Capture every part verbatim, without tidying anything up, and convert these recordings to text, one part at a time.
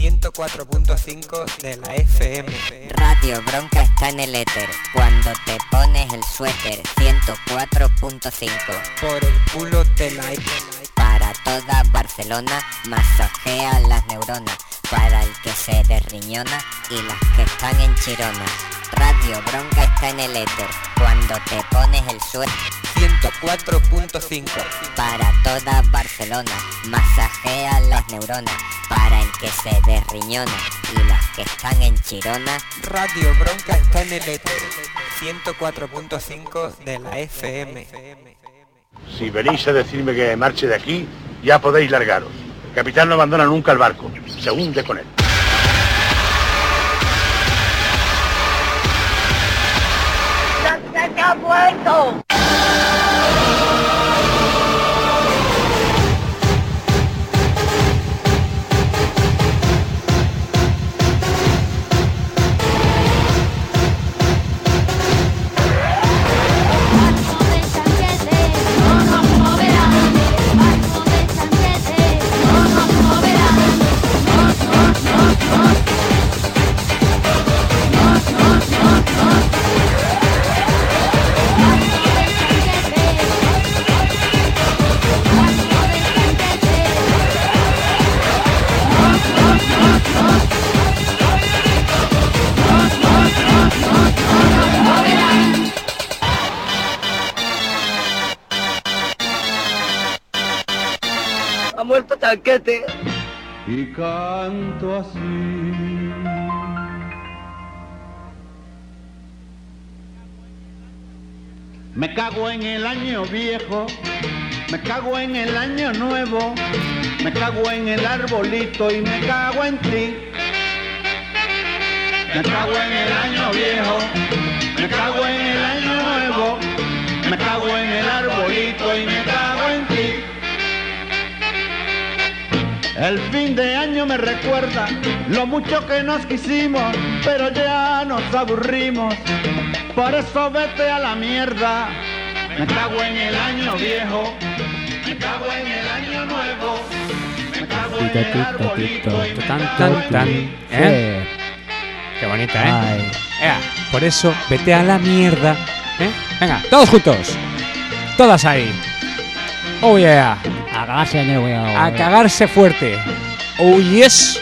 ciento cuatro punto cinco de la F M. Radio Bronca está en el éter, cuando te pones el suéter. ciento cuatro punto cinco. Por el culo te like. Para toda Barcelona, masajea las neuronas. Para el que se desriñona y las que están en Chirona. Radio Bronca está en el éter, cuando te pones el suéter. ciento cuatro punto cinco. Para toda Barcelona, masajea las neuronas. Para el que se desriñona y las que están en Chirona. Radio Bronca está en el éter, ciento cuatro punto cinco de la F M. Si venís a decirme que marche de aquí, ya podéis largaros. El capitán no abandona nunca el barco, se hunde con él. ¡Ya se ha muerto! Ha muerto Chanquete. Y canto así. Me cago en el año viejo, me cago en el año nuevo, me cago en el arbolito y me cago en ti. Me cago en el año viejo, me cago en el año nuevo, me cago en el arbolito y me cago en ti. El fin de año me recuerda lo mucho que nos quisimos, pero ya nos aburrimos, por eso vete a la mierda. Me cago en el año viejo, me cago en el año nuevo, me cago en el arbolito y me Tan, Ah, tan, cago en tan. ti. ¿Eh? Qué bonita, ¿eh? Ay. Ea, por eso, vete a la mierda. ¿Eh? Venga, todos juntos. Todas ahí. Oh yeah. A cagarse de nuevo. A cagarse fuerte. Oh yes.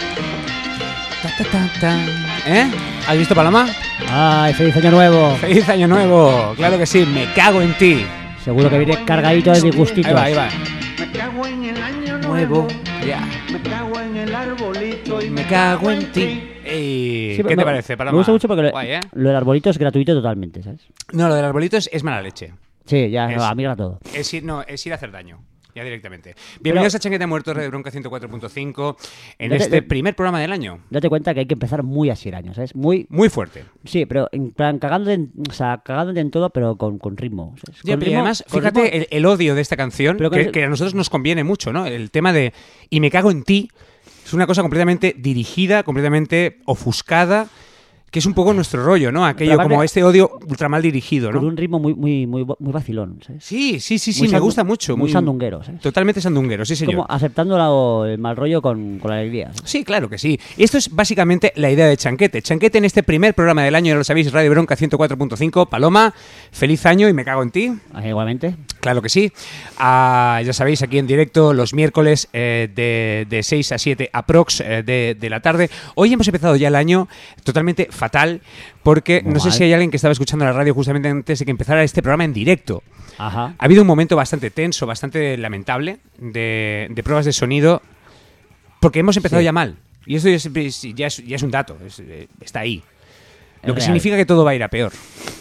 Ta, ta, ta, ta. ¿Eh? ¿Has visto, Paloma? Ay, feliz año nuevo. Feliz año nuevo. Claro que sí, me cago en ti. Seguro que viene cargadito de disgustitos. Ahí va, ahí va. Me cago en el año Nuevo. nuevo, Ya. me cago en el arbolito y Me cago en ti. Ey, Sí, ¿qué me- te parece, Paloma? Me gusta mucho porque lo, Guay, ¿eh? lo del arbolito es gratuito totalmente, ¿sabes? No, lo del arbolito es, es mala leche. Sí, ya, Es- no, amiga todo. Es ir, no, es ir a hacer daño. Ya directamente. Bienvenidos a Chanquete Muerto, Red Bronca ciento cuatro punto cinco, en Date- este date- primer programa del año. Date cuenta que hay que empezar muy asiraño, ¿sabes? Muy... Muy fuerte. Sí, pero en plan cagándote en, o sea, cagándote en todo, pero con, con ritmo. ¿sabes? Ya, Con pero ritmo- además, con fíjate ritmo- el, el odio de esta canción, Pero con que, el- que a nosotros nos conviene mucho, ¿no? El tema de y me cago en ti es una cosa completamente dirigida, completamente ofuscada, que es un poco nuestro rollo, ¿no? Aquello Pero aparte- como este odio ultra mal dirigido, Con ¿no? un ritmo muy, muy, muy, muy vacilón, ¿sabes? Sí, sí, sí, sí, Muy me sandu- gusta mucho. muy sandunguero, ¿sabes? Totalmente sandunguero, sí, señor. Como aceptando la- el mal rollo con, con la alegría. ¿sabes? Sí, claro que sí. Y esto es básicamente la idea de Chanquete. Chanquete en este primer programa del año, ya lo sabéis, Radio Bronca ciento cuatro punto cinco. Paloma, feliz año y me cago en ti. Ah, igualmente. Claro que sí. Ah, ya sabéis, aquí en directo los miércoles eh, de, de seis a siete aprox eh, de, de la tarde. Hoy hemos empezado ya el año totalmente fatal porque Muy no sé mal. si hay alguien que estaba escuchando la radio justamente antes de que empezara este programa en directo. Ajá. Ha habido un momento bastante tenso, bastante lamentable de, de pruebas de sonido porque hemos empezado Sí. ya mal. Y esto ya es, ya es, ya es un dato, es- eh, está ahí. Es Lo que real. significa que todo va a ir a peor.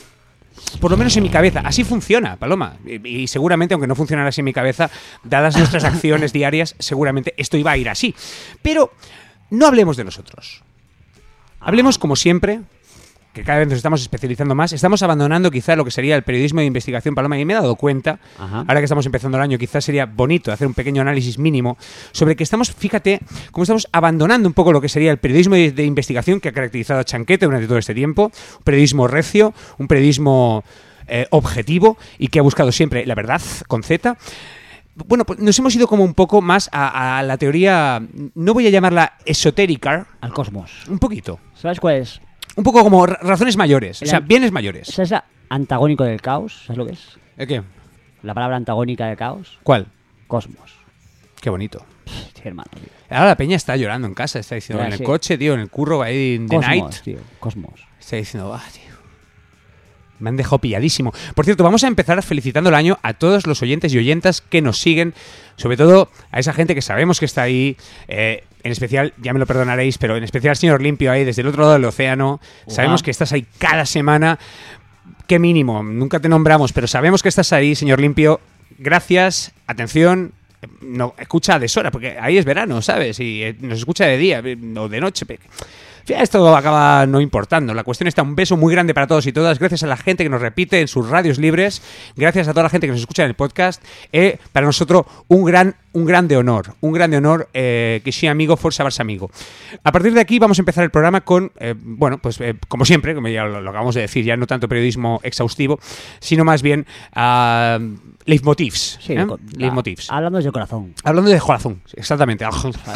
Por lo menos en mi cabeza. Así funciona, Paloma. Y, y seguramente, aunque no funcionara así en mi cabeza, dadas nuestras acciones diarias, seguramente esto iba a ir así. Pero no hablemos de nosotros. Hablemos, como siempre, que cada vez nos estamos especializando más. Estamos abandonando quizá lo que sería el periodismo de investigación, Paloma, y me he dado cuenta, Ajá. ahora que estamos empezando el año, quizás sería bonito hacer un pequeño análisis mínimo sobre que estamos, fíjate, cómo estamos abandonando un poco lo que sería el periodismo de, de investigación que ha caracterizado a Chanquete durante todo este tiempo, un periodismo recio, un periodismo eh, objetivo y que ha buscado siempre la verdad con Z. bueno, pues nos hemos ido como un poco más a, a la teoría, no voy a llamarla esotérica, Al cosmos. un poquito. ¿Sabes cuál es? Un poco como ra- razones mayores, o El sea, an- bienes mayores. ¿Sabes la antagónico del caos? ¿Sabes lo que es? ¿Eh, ¿Qué? La palabra antagónica del caos. ¿Cuál? Cosmos. Qué bonito. Sí, hermano, tío. Ahora la peña está llorando en casa, está diciendo, Ya, en el sí. coche, tío, en el curro, ahí en The Cosmos, Night. tío. Cosmos. Está diciendo, ah, tío. Me han dejado pilladísimo. Por cierto, vamos a empezar felicitando el año a todos los oyentes y oyentas que nos siguen, sobre todo a esa gente que sabemos que está ahí, eh, en especial, ya me lo perdonaréis, pero en especial al señor Limpio ahí desde el otro lado del océano. Ujú. Sabemos que estás ahí cada semana. Qué mínimo, nunca te nombramos, pero sabemos que estás ahí, señor Limpio. Gracias, atención. No, escucha a deshora, porque ahí es verano, ¿sabes? Y eh, nos escucha de día eh, o de noche. pe- Ya, esto acaba no importando. La cuestión está, un beso muy grande para todos y todas. Gracias a la gente que nos repite en sus radios libres. Gracias a toda la gente que nos escucha en el podcast. Eh, para nosotros, un gran, un grande honor. Un grande honor eh, que sí, amigo, fuerza Barça amigo. A partir de aquí vamos a empezar el programa con, eh, bueno, pues eh, como siempre, como ya lo, lo acabamos de decir, ya no tanto periodismo exhaustivo, sino más bien uh, leitmotivs. Sí, ¿eh? con- Leitmotivs. a- hablando desde el corazón. Hablando de corazón, exactamente.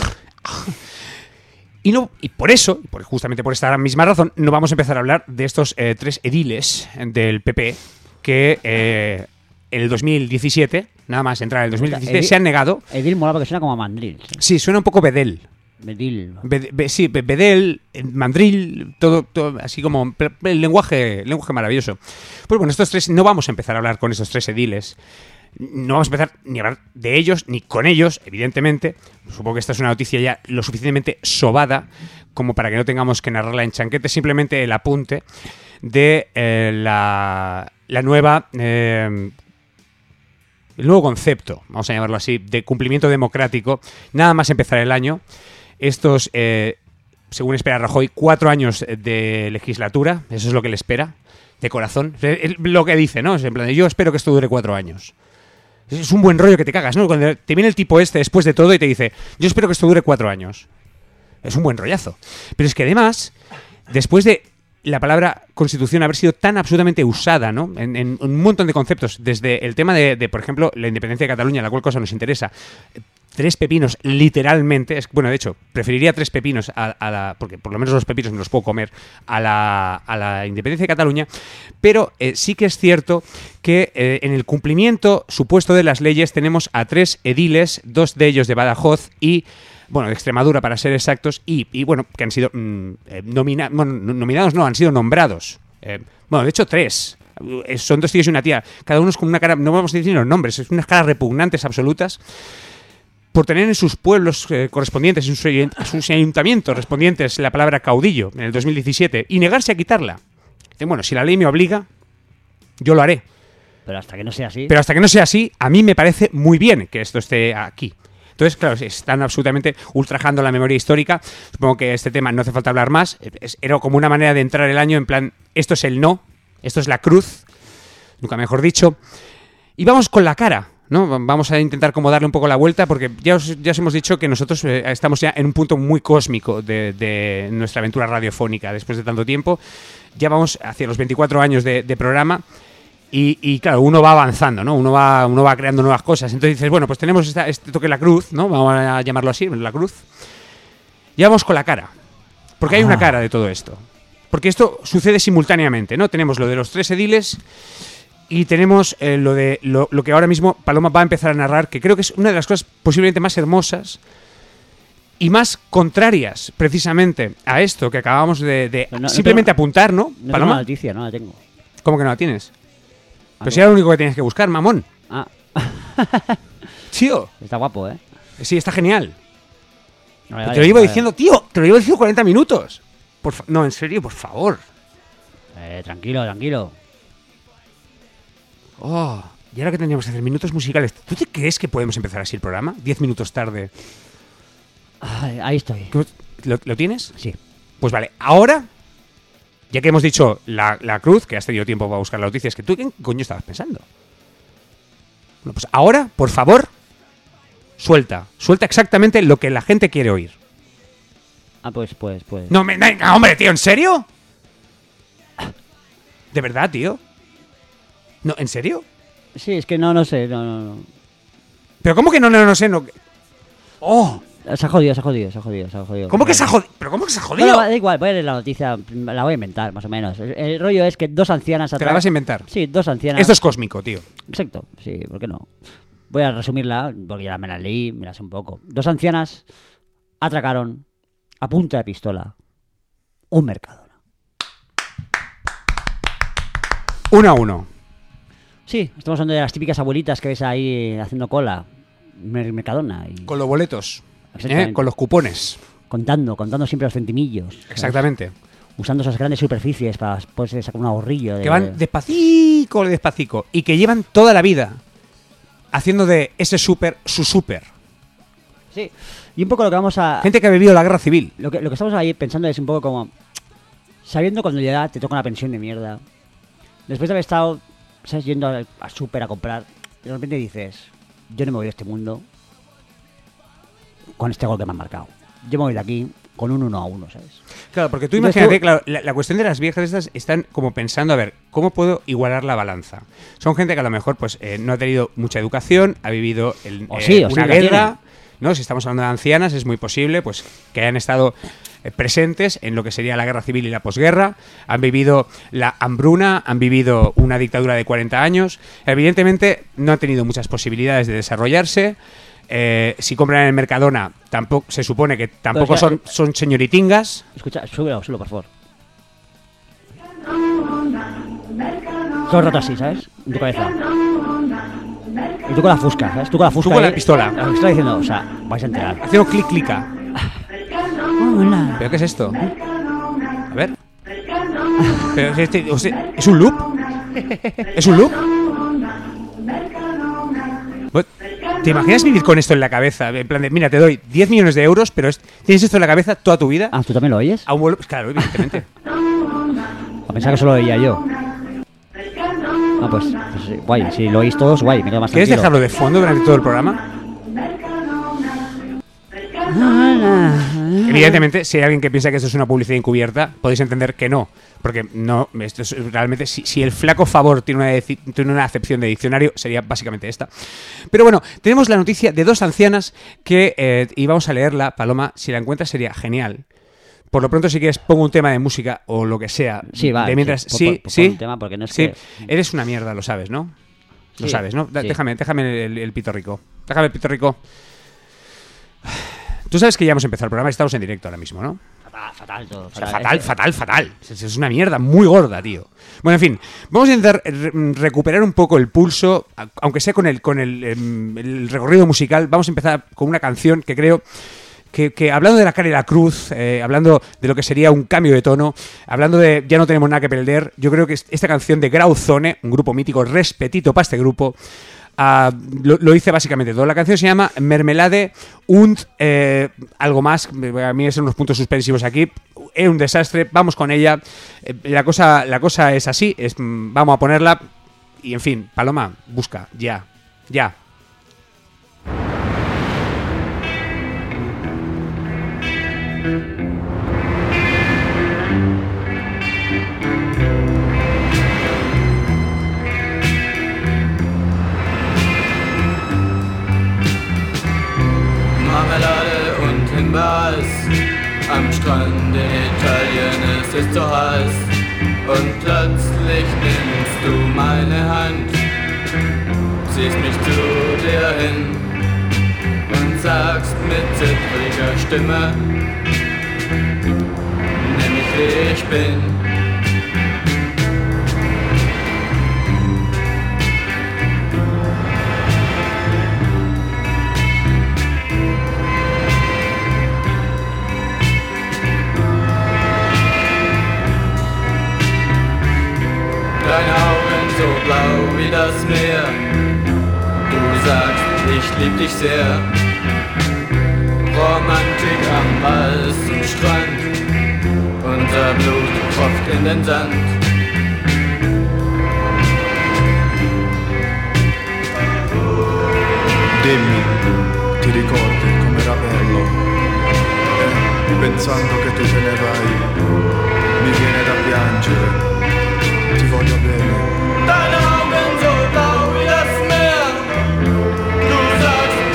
Y, no, y por eso, y por, justamente por esta misma razón, no vamos a empezar a hablar de estos eh, tres ediles del P P que eh, en el dos mil diecisiete, nada más entrar en el dos mil diecisiete, Edi- se han negado. Edil mola porque suena como a mandril. ¿sí? Sí, suena un poco bedel. Edil. Be- be- sí, be- bedel, eh, mandril, todo, todo así como pl- el lenguaje, lenguaje maravilloso. Pues bueno, estos tres, no vamos a empezar a hablar con estos tres ediles. No vamos a empezar ni a hablar de ellos, ni con ellos, evidentemente. Supongo que esta es una noticia ya lo suficientemente sobada como para que no tengamos que narrarla en chanquete. Simplemente el apunte de eh, la, la nueva... eh, el nuevo concepto, vamos a llamarlo así, de cumplimiento democrático, nada más empezar el año. Estos, eh, según espera Rajoy, cuatro años de legislatura, eso es lo que le espera, de corazón. Es lo que dice, ¿no? Es en plan, yo espero que esto dure cuatro años. Es un buen rollo que te cagas, ¿no? Cuando te viene el tipo este después de todo y te dice, yo espero que esto dure cuatro años. Es un buen rollazo. Pero es que además, después de la palabra constitución haber sido tan absolutamente usada, ¿no? En, en un montón de conceptos, desde el tema de, de, por ejemplo, la independencia de Cataluña, la cual cosa nos interesa. Tres pepinos, literalmente. Es, bueno, de hecho, preferiría tres pepinos a, a la... Porque por lo menos los pepinos me los puedo comer a la, a la independencia de Cataluña. Pero eh, sí que es cierto que eh, en el cumplimiento supuesto de las leyes tenemos a tres ediles, dos de ellos de Badajoz y... Bueno, de Extremadura para ser exactos, y, y bueno, que han sido mm, eh, nomina bueno, nominados, no, han sido nombrados. Eh, bueno, de hecho, tres. Eh, son dos tíos y una tía. Cada uno es con una cara, no vamos a decir los nombres, es unas caras repugnantes absolutas, por tener en sus pueblos eh, correspondientes, en sus, en sus ayuntamientos respondientes la palabra caudillo en el dos mil diecisiete, y negarse a quitarla. Dicen, bueno, si la ley me obliga, yo lo haré. Pero hasta que no sea así. Pero hasta que no sea así, a mí me parece muy bien que esto esté aquí. Entonces, claro, están absolutamente ultrajando la memoria histórica. Supongo que este tema no hace falta hablar más. Es, era como una manera de entrar el año en plan, esto es el no, esto es la cruz, nunca mejor dicho. Y vamos con la cara, ¿no? Vamos a intentar como darle un poco la vuelta, porque ya os, ya os hemos dicho que nosotros eh, estamos ya en un punto muy cósmico de, de nuestra aventura radiofónica después de tanto tiempo. Ya vamos hacia los veinticuatro años de, de programa. Y, y claro, uno va avanzando, ¿no? Uno va, uno va creando nuevas cosas. Entonces dices, bueno, pues tenemos esta, este toque de la cruz, ¿no? Vamos a llamarlo así, la cruz. Ya vamos con la cara. Porque hay Ah. una cara de todo esto. Porque esto sucede simultáneamente, ¿no? Tenemos lo de los tres ediles y tenemos eh, lo de lo, lo que ahora mismo Paloma va a empezar a narrar, que creo que es una de las cosas posiblemente más hermosas y más contrarias, precisamente, a esto que acabamos de, de No, no simplemente tengo- apuntar, ¿no? No tengo Paloma, una noticia, no la tengo. ¿cómo que no la tienes? Ah, Pero si era lo único que tienes que buscar, mamón. Ah, Tío, está guapo, ¿eh? sí, está genial. Vale, te vale, lo llevo vale. diciendo, tío, te lo llevo diciendo cuarenta minutos. Por fa- no, en serio, por favor. Eh, tranquilo, tranquilo. Oh, y ahora que tendríamos que hacer minutos musicales, ¿tú te crees que podemos empezar así el programa? Diez minutos tarde. Ay, ahí estoy. ¿Qué- ¿Lo, lo tienes? Sí. Pues vale, ahora, ya que hemos dicho la, la cruz, que has tenido tiempo para buscar las noticias, que tú, ¿qué coño estabas pensando? Bueno, pues ahora, por favor, suelta. Suelta exactamente lo que la gente quiere oír. Ah, pues, pues, pues. No me... Venga, hombre, tío, ¿en serio? ¿De verdad, tío? No, ¿en serio? Sí, es que no, no sé, no, no, no. Pero ¿cómo que no, no, no sé? No... ¡Oh! Se ha jodido, se ha jodido, se ha jodido, se ha jodido. ¿Cómo que se ha jodido? ¿Pero cómo que se ha jodido? Bueno, da igual, voy a leer la noticia, la voy a inventar, más o menos. El, el rollo es que dos ancianas... ¿Te la vas a inventar? Sí, dos ancianas... Esto es cósmico, tío. Exacto, sí, ¿por qué no? Voy a resumirla, porque ya me la leí, me la sé un poco. Dos ancianas atracaron a punta de pistola un Mercadona. Uno a uno. Sí, estamos hablando de las típicas abuelitas que ves ahí haciendo cola. Mer- Mercadona. Y... Con los boletos. Exactamente. ¿eh? Con los cupones. Contando, contando siempre los centimillos. ¿sabes? Exactamente. Usando esas grandes superficies para pues, sacar un ahorrillo. De... Que van despacito, despacito. Y que llevan toda la vida haciendo de ese súper su súper. Sí. Y un poco lo que vamos a... Gente que ha vivido la guerra civil. Lo que, lo que estamos ahí pensando es un poco como... Sabiendo cuando ya te toca una pensión de mierda. Después de haber estado, ¿sabes? Yendo al, al súper a comprar. De repente dices... Yo no me voy de este mundo con este gol que me han marcado. Yo me voy de aquí con un uno a uno, ¿sabes? Claro, porque tú Entonces imagínate, tú- claro, la, la cuestión de las viejas estas están como pensando, a ver, ¿cómo puedo igualar la balanza? Son gente que a lo mejor pues eh, no ha tenido mucha educación, ha vivido el, O eh, sí, o sí una la guerra, ¿no? Si estamos hablando de ancianas, es muy posible pues que hayan estado eh, presentes en lo que sería la guerra civil y la posguerra, han vivido la hambruna, han vivido una dictadura de cuarenta años, evidentemente no han tenido muchas posibilidades de desarrollarse. Eh, si compran en el Mercadona, tampoco se supone que tampoco Pero, o sea, son, son señoritingas. Escucha, súbelo, súbelo, por favor. Todo el rato así, ¿sabes? En tu cabeza. Y tú con la fusca, ¿sabes? Tú con la fusca. Tú con la ahí, pistola. La pistola diciendo, o sea, vais a enterar. Haciendo clic clica. Hola. ¿Pero qué es esto? A ver. ¿Pero es, este, o sea, ¿es un loop? ¿Es un loop? ¿Te imaginas vivir con esto en la cabeza? En plan de, mira, te doy diez millones de euros, pero es- tienes esto en la cabeza toda tu vida. Ah, ¿tú también lo oyes? A un vuelo- claro, evidentemente. A pensar que solo lo oía yo. Ah, pues, pues sí, guay. Si lo oís todos, guay. Me quedo más ¿Quieres tranquilo. dejarlo de fondo durante todo el programa? Evidentemente, si hay alguien que piensa que esto es una publicidad encubierta, podéis entender que no. Porque no, esto es realmente, si, si el flaco favor tiene una, deci- tiene una acepción de diccionario, sería básicamente esta. Pero bueno, tenemos la noticia de dos ancianas que, eh, y vamos a leerla, Paloma, si la encuentras sería genial. Por lo pronto, si quieres, pongo un tema de música o lo que sea. Sí, va. De mientras, sí, sí, pon- pon- sí, pon un tema porque no es sí. que- Eres una mierda, lo sabes, ¿no? Lo Sí, sabes, ¿no? Da- sí. Déjame, déjame el, el pito rico. Déjame el pito rico. Tú sabes que ya hemos empezado el programa, estamos en directo ahora mismo, ¿no? Fatal, fatal todo. O sea, O sea, fatal, es- fatal, fatal. Es, es una mierda muy gorda, tío. Bueno, en fin, vamos a intentar re- recuperar un poco el pulso, a- aunque sea con el, con el, em, el recorrido musical. Vamos a empezar con una canción que creo que, que hablando de la cara y la cruz, eh, hablando de lo que sería un cambio de tono, hablando de ya no tenemos nada que perder, yo creo que est- esta canción de Grauzone, un grupo mítico, respetito para este grupo, ah, lo, lo hice básicamente todo. La canción se llama Mermelade und eh, algo más. A mí son unos puntos suspensivos aquí. Es un desastre. Vamos con ella. Eh, la cosa, la cosa es así. Es, mm, vamos a ponerla. Y en fin, Paloma, busca. Ya. Ya. Marmelade und Himbeereis. Am Strand in Italien ist es so heiß. Und plötzlich nimmst du meine Hand, ziehst mich zu dir hin und sagst mit zittriger Stimme, nimm mich wie ich bin. Deine Augen so blau wie das Meer. Du sagst, ich lieb dich sehr. Romantik am weißen Strand. Unser Blut tropft in den Sand. Dimmi, ti ricordi com'era bello? Eh, pensando che tu te ne vai, mi viene da piangere, ti voglio bene. Deine Augen so blau wie das Meer. Du sagst,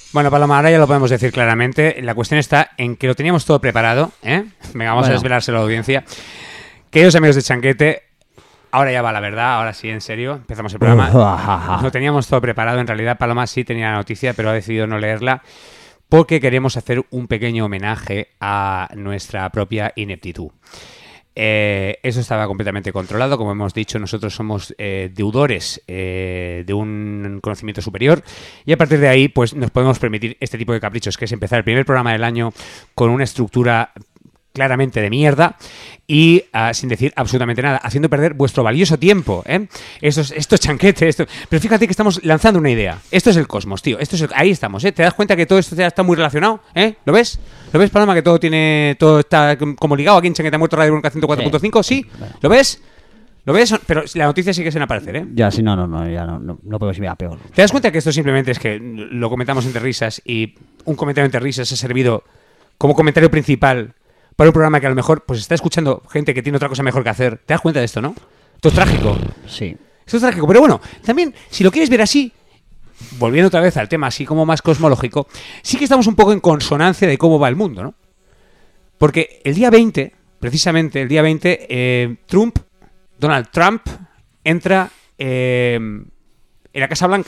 Bueno, Paloma, ahora ya lo podemos decir claramente. La cuestión está en que lo teníamos todo preparado, ¿eh? Venga, vamos Bueno. a desvelárselo a la audiencia. Queridos amigos de Chanquete, ahora ya va la verdad, ahora sí, en serio, empezamos el programa. Uh, Lo teníamos todo preparado, en realidad Paloma sí tenía la noticia, pero ha decidido no leerla porque queremos hacer un pequeño homenaje a nuestra propia ineptitud. Eh, eso estaba completamente controlado. Como hemos dicho, nosotros somos eh, deudores eh, de un conocimiento superior y a partir de ahí pues nos podemos permitir este tipo de caprichos, que es empezar el primer programa del año con una estructura claramente de mierda y uh, sin decir absolutamente nada, haciendo perder vuestro valioso tiempo, ¿eh? Esto es, esto es Chanquete, esto... Pero fíjate que estamos lanzando una idea. Esto es el cosmos, tío. Esto es el... Ahí estamos, ¿eh? ¿Te das cuenta que todo esto ya está muy relacionado? ¿Eh? ¿Lo ves? ¿Lo ves, Paloma? Que todo tiene... Todo está como ligado aquí en Chanquete ha muerto Radio Bronca ciento cuatro punto cinco, ¿sí? ¿Lo ves? ¿Lo ves? Pero la noticia sigue sin aparecer, ¿eh? Ya, sí, no, no, no, ya no, no, no puedo decir peor. ¿Te das cuenta que esto simplemente es que lo comentamos entre risas y un comentario entre risas ha servido como comentario principal para un programa que a lo mejor pues está escuchando gente que tiene otra cosa mejor que hacer? ¿Te das cuenta de esto, no? Esto es trágico. Sí. Esto es trágico. Pero bueno, también, si lo quieres ver así, volviendo otra vez al tema así como más cosmológico, sí que estamos un poco en consonancia de cómo va el mundo, ¿no? Porque el día veinte, precisamente el día veinte, eh, Trump, Donald Trump, entra eh, en la Casa Blanca.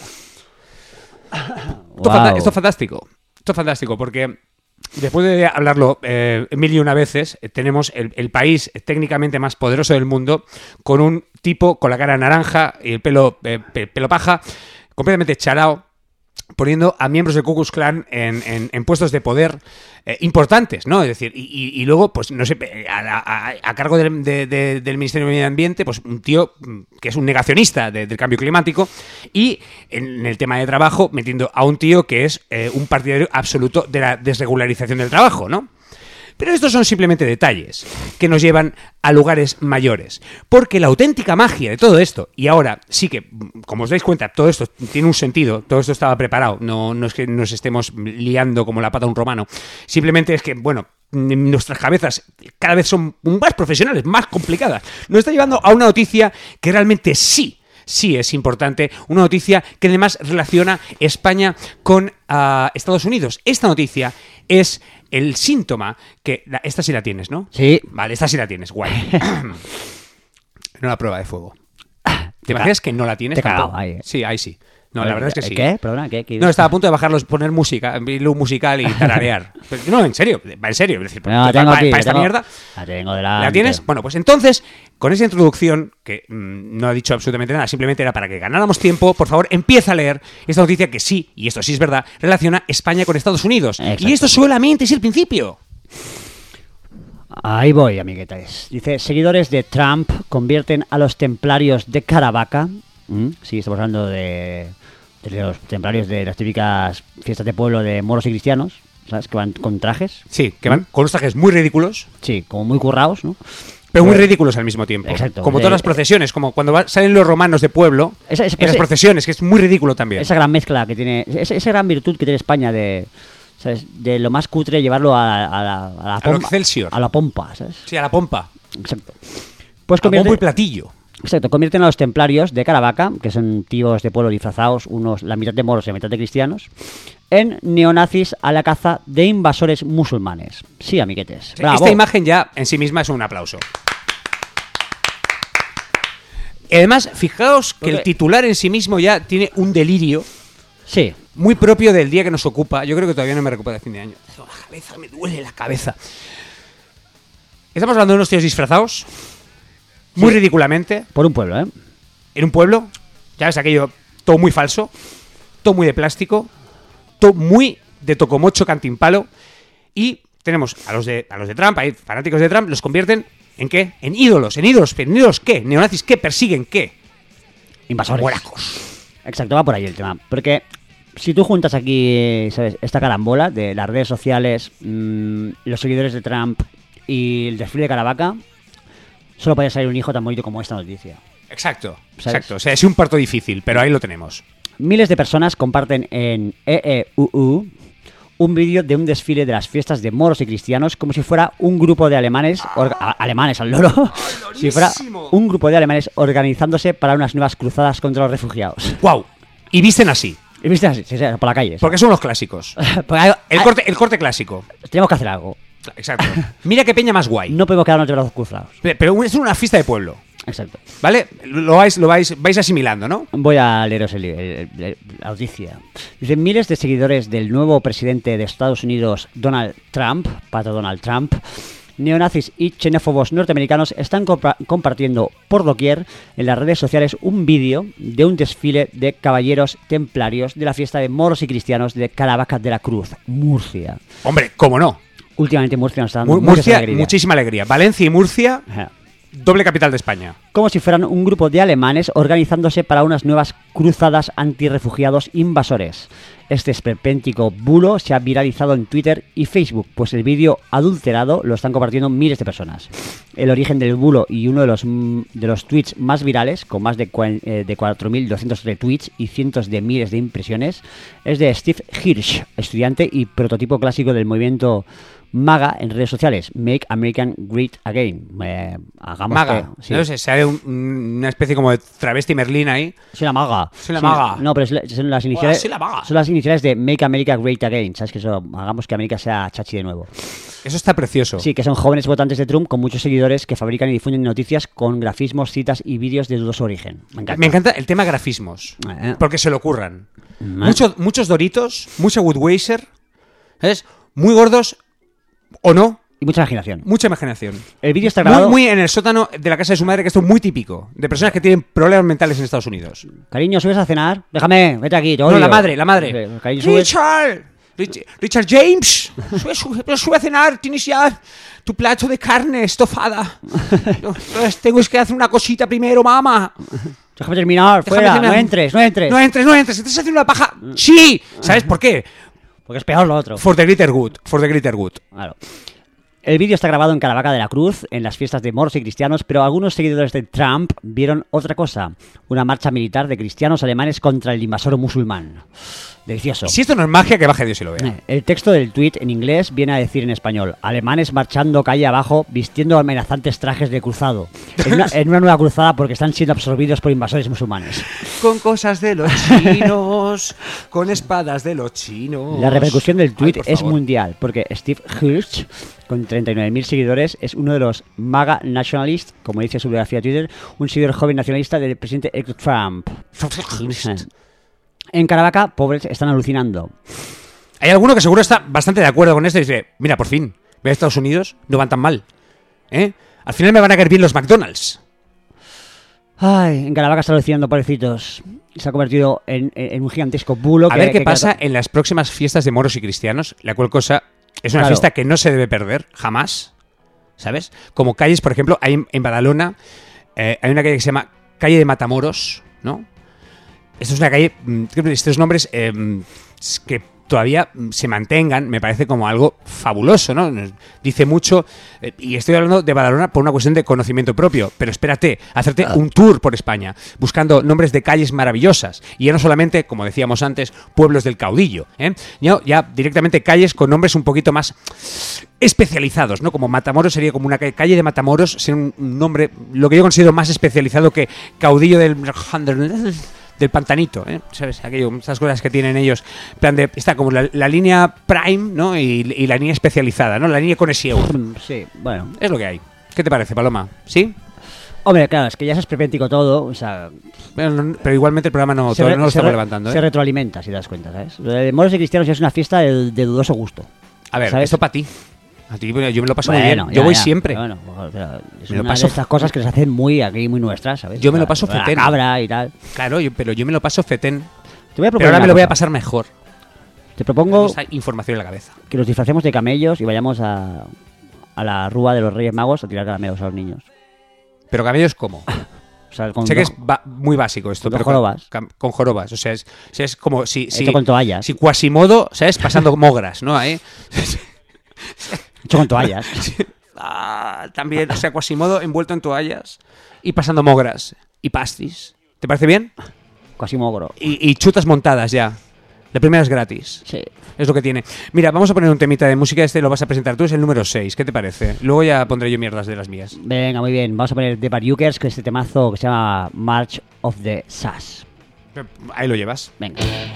Esto, Wow. fanta- esto es fantástico. Esto es fantástico porque... Después de hablarlo eh, mil y una veces, eh, tenemos el, el país técnicamente más poderoso del mundo con un tipo con la cara naranja y el pelo, eh, pe- pelo paja, completamente charao, poniendo a miembros del Ku Klux Klan en, en, en puestos de poder eh, importantes, ¿no? Es decir, y, y, y luego, pues no sé, a, a, a cargo del, de, de, del Ministerio de Medio Ambiente, pues un tío que es un negacionista de, del cambio climático, y en el tema de trabajo, metiendo a un tío que es eh, un partidario absoluto de la desregularización del trabajo, ¿no? Pero estos son simplemente detalles que nos llevan a lugares mayores. Porque la auténtica magia de todo esto, y ahora sí que, como os dais cuenta, todo esto tiene un sentido, todo esto estaba preparado, no, no es que nos estemos liando como la pata de un romano, simplemente es que, bueno, nuestras cabezas cada vez son más profesionales, más complicadas. Nos está llevando a una noticia que realmente sí, sí es importante, una noticia que además relaciona España con uh, Estados Unidos. Esta noticia es el síntoma que... La, esta sí la tienes, ¿no? Sí. Vale, esta sí la tienes, guay. No la prueba de fuego. ¿Te imaginas que no la tienes? Te he cagado tampoco? ahí. Sí, ahí sí. No, la verdad es que sí. ¿Qué? ¿Perdona? ¿Qué? ¿Qué? No, estaba a punto de bajarlos, poner música, un musical y tararear. Pero, no, en serio, en serio. Es decir, No, la para, tengo para- aquí, para la esta tengo- mierda... La tengo delante. ¿La tienes? Bueno, pues entonces, con esa introducción, que mmm, no ha dicho absolutamente nada, simplemente era para que ganáramos tiempo, por favor, empieza a leer esta noticia que sí, y esto sí es verdad, relaciona España con Estados Unidos. Exacto. Y esto solamente es el principio. Ahí voy, amiguetes. Dice, seguidores de Trump convierten a los templarios de Caravaca. ¿Mm? Sí, estamos hablando de, de los templarios de las típicas fiestas de pueblo de moros y cristianos, ¿sabes? Que van con trajes. Sí, que van con unos trajes muy ridículos, Sí, como muy currados, ¿no? pero muy Pues- ridículos al mismo tiempo. Exacto. Como De- todas las procesiones, como cuando va- salen los romanos de pueblo, Esa- esa- en las ese- procesiones, que es muy ridículo también. Esa gran mezcla que tiene, esa, esa gran virtud que tiene España de, ¿sabes? De lo más cutre llevarlo a, a la, a la A lo pompa. Excelsior. A la pompa, ¿sabes? Sí, a la pompa. Exacto. Pues A bombo y convierte, platillo. exacto, convierten a los templarios de Caravaca, que son tíos de pueblo disfrazados, unos la mitad de moros y la mitad de cristianos, en neonazis a la caza de invasores musulmanes. Sí, amiguetes. Bravo. Esta imagen ya en sí misma es un aplauso. Y además, fijaos que el Porque- titular en sí mismo ya tiene un delirio Sí. muy propio del día que nos ocupa. Yo creo que todavía no me recupero de fin de año. La cabeza, me duele la cabeza. Estamos hablando de unos tíos disfrazados, muy Sí. ridículamente, Por un pueblo, ¿eh? en un pueblo. Ya ves aquello, todo muy falso, todo muy de plástico, todo muy de tocomocho cantimpalo. Y tenemos a los de a los de Trump, hay fanáticos de Trump, los convierten ¿en qué? En ídolos, en ídolos, ¿en ídolos qué? ¿Neonazis qué? ¿Persiguen qué? Invasores. Huelacos. Exacto, va por ahí el tema. Porque si tú juntas aquí, ¿sabes? Esta carambola de las redes sociales, mmm, los seguidores de Trump y el desfile de Caravaca, solo podría salir un hijo tan bonito como esta noticia. Exacto, ¿Sabes? exacto. O sea, es un parto difícil, pero ahí lo tenemos. Miles de personas comparten en E E U U un vídeo de un desfile de las fiestas de moros y cristianos como si fuera un grupo de alemanes, orga- a- alemanes al loro, si fuera un grupo de alemanes organizándose para unas nuevas cruzadas contra los refugiados. ¡Wow! Y visten así. Y viste así, sí, sí, por la calle. Porque son los clásicos. Porque hay- El hay- corte, el corte clásico. Tenemos que hacer algo. Exacto. Mira qué peña más guay. No podemos quedarnos de brazos cruzados. Pe- Pero es una fiesta de pueblo. Exacto. ¿Vale? Lo vais, lo vais, vais asimilando, ¿no? Voy a leeros el, el- el- la noticia. Dice, miles de seguidores del nuevo presidente de Estados Unidos, Donald Trump, pato Donald Trump, neonazis y xenófobos norteamericanos están compa- compartiendo por doquier en las redes sociales un vídeo de un desfile de caballeros templarios de la fiesta de moros y cristianos de Caravaca de la Cruz, Murcia. Hombre, ¿cómo no? Últimamente Murcia nos está dando Mu- muchas Murcia, alegrías. muchísima alegría. Valencia y Murcia, Ajá. doble capital de España. Como si fueran un grupo de alemanes organizándose para unas nuevas cruzadas antirrefugiados invasores. Este esperpéntico bulo se ha viralizado en Twitter y Facebook, pues el vídeo adulterado lo están compartiendo miles de personas. El origen del bulo y uno de los, mm, de los tweets más virales, con más de, cua- eh, de cuatro mil doscientos retweets y cientos de miles de impresiones, es de Steve Hirsch, estudiante y prototipo clásico del movimiento MAGA en redes sociales. Make American Great Again. Eh, hagamos Maga. que- sí. No sé, sale un- una especie como de travesti Merlín ahí. Soy la maga. Soy la Sí, maga. No, pero es la- son las iniciales. soy la maga. Son las iniciales de Make America Great Again. ¿Sabes que eso? Hagamos que América sea chachi de nuevo. Eso está precioso. Sí, que son jóvenes votantes de Trump con muchos seguidores que fabrican y difunden noticias con grafismos, citas y vídeos de dudoso origen. Me encanta. Me encanta el tema grafismos. Eh. Porque se lo ocurran. Eh. Muchos, muchos Doritos, mucha Budweiser, ¿sabes? Muy gordos o no. Y mucha imaginación. Mucha imaginación. El vídeo está Muy, grabado. muy en el sótano de la casa de su madre, que esto es muy típico. De personas que tienen problemas mentales en Estados Unidos. Cariño, ¿subes a cenar? Déjame, vete aquí. te No, odio. la madre, la madre. Sí, Cariño, subes. Richard, Rich- Richard James, sube, sube, sube a cenar, tienes ya tu plato de carne estofada. No, pues tengo que hacer una cosita primero, mamá. Déjame terminar, Déjame fuera. terminar. No entres, no entres. No entres, no entres, estás haciendo una paja. Sí, ¿sabes por qué? Porque es peor lo otro. For the greater good, for the greater good. Claro. El vídeo está grabado en Caravaca de la Cruz, en las fiestas de moros y cristianos, pero algunos seguidores de Trump vieron otra cosa, una marcha militar de cristianos alemanes contra el invasor musulmán. Delicioso. Si esto no es magia, que baje Dios y lo vea. Eh, El texto del tuit en inglés viene a decir en español: alemanes marchando calle abajo vistiendo amenazantes trajes de cruzado, en una, en una nueva cruzada porque están siendo absorbidos por invasores musulmanes. Con cosas de los chinos, con espadas de los chinos. La repercusión del tuit Ay, por es favor. mundial, porque Steve Hirsch, con treinta y nueve mil seguidores, es uno de los MAGA nationalists, como dice su biografía de Twitter, un seguidor joven nacionalista del presidente electo Trump. En Caravaca, pobres están alucinando. Hay alguno que seguro está bastante de acuerdo con esto y dice, mira, por fin, ve a Estados Unidos, no van tan mal. ¿Eh? Al final me van a caer bien los McDonald's. Ay, en Caravaca están alucinando, pobrecitos. Se ha convertido en, en- en un gigantesco bulo. A que- ver qué que- pasa en las próximas fiestas de moros y cristianos, la cual cosa es una Claro. fiesta que no se debe perder, jamás. ¿Sabes? Como calles, por ejemplo, hay en, en Badalona, eh, hay una calle que se llama Calle de Matamoros, ¿no? Esta es una calle, mm, creo que estos nombres eh, es que todavía mm, se mantengan, me parece como algo fabuloso, ¿no? Nos dice mucho, eh, y estoy hablando de Badalona por una cuestión de conocimiento propio, pero espérate, hacerte un tour por España, buscando nombres de calles maravillosas, y ya no solamente, como decíamos antes, pueblos del caudillo, ¿eh? ya, ya directamente calles con nombres un poquito más especializados, ¿no? Como Matamoros sería como una calle, calle de Matamoros, sería un, un nombre, lo que yo considero más especializado que caudillo del... del pantanito, ¿eh? ¿Sabes? Aquello, estas cosas que tienen ellos, en plan de, está como la, la línea Prime, ¿no? Y, y la línea especializada, ¿no? La línea con Esieur. Sí, bueno. Es lo que hay. ¿Qué te parece, Paloma? ¿Sí? Hombre, claro, es que ya es esperpéntico todo, o sea... Bueno, no- pero igualmente el programa no, se todavía re- no lo se estamos re- levantando, Se ¿eh? retroalimenta, si te das cuenta, ¿sabes? Lo de moros y cristianos ya es una fiesta de, de dudoso gusto. A ver, ¿sabes? esto para ti. A ti, bueno, yo me lo paso muy Bueno, bien. ya, Yo voy ya, siempre. pero bueno, pero es Me lo una paso- de estas cosas que se hacen muy aquí, muy nuestras, ¿sabes? Yo me lo La- paso la fetén. cabra y tal. Claro, yo- pero yo me lo paso fetén. Te voy a Pero proponer ahora me una lo voy a cosa. pasar mejor. Te propongo Tengo esta información en la cabeza. que nos disfracemos de camellos y vayamos a, a la rúa de los Reyes Magos a tirar caramelos a los niños. Pero camellos, ¿cómo? O sea, con Sé que dos- es ba- muy básico esto. con dos pero con- jorobas. cam- Con, jorobas. O sea, es, o sea, es como si... si Hecho con toallas. Si Quasimodo, ¿sabes? Pasando mogras, ¿no? Ahí. Hecho con toallas. Ah, también, o sea, Quasimodo envuelto en toallas y pasando mogras y pastis. ¿Te parece bien? Casi mogro. Y, y chutas montadas ya. La primera es gratis. Sí. Es lo que tiene. Mira, vamos a poner un temita de música. Este lo vas a presentar tú, es el número seis. ¿Qué te parece? Luego ya pondré yo mierdas de las mías. Venga, muy bien. Vamos a poner The Bariukers, que es este temazo que se llama March of the Sass. Ahí lo llevas. Venga.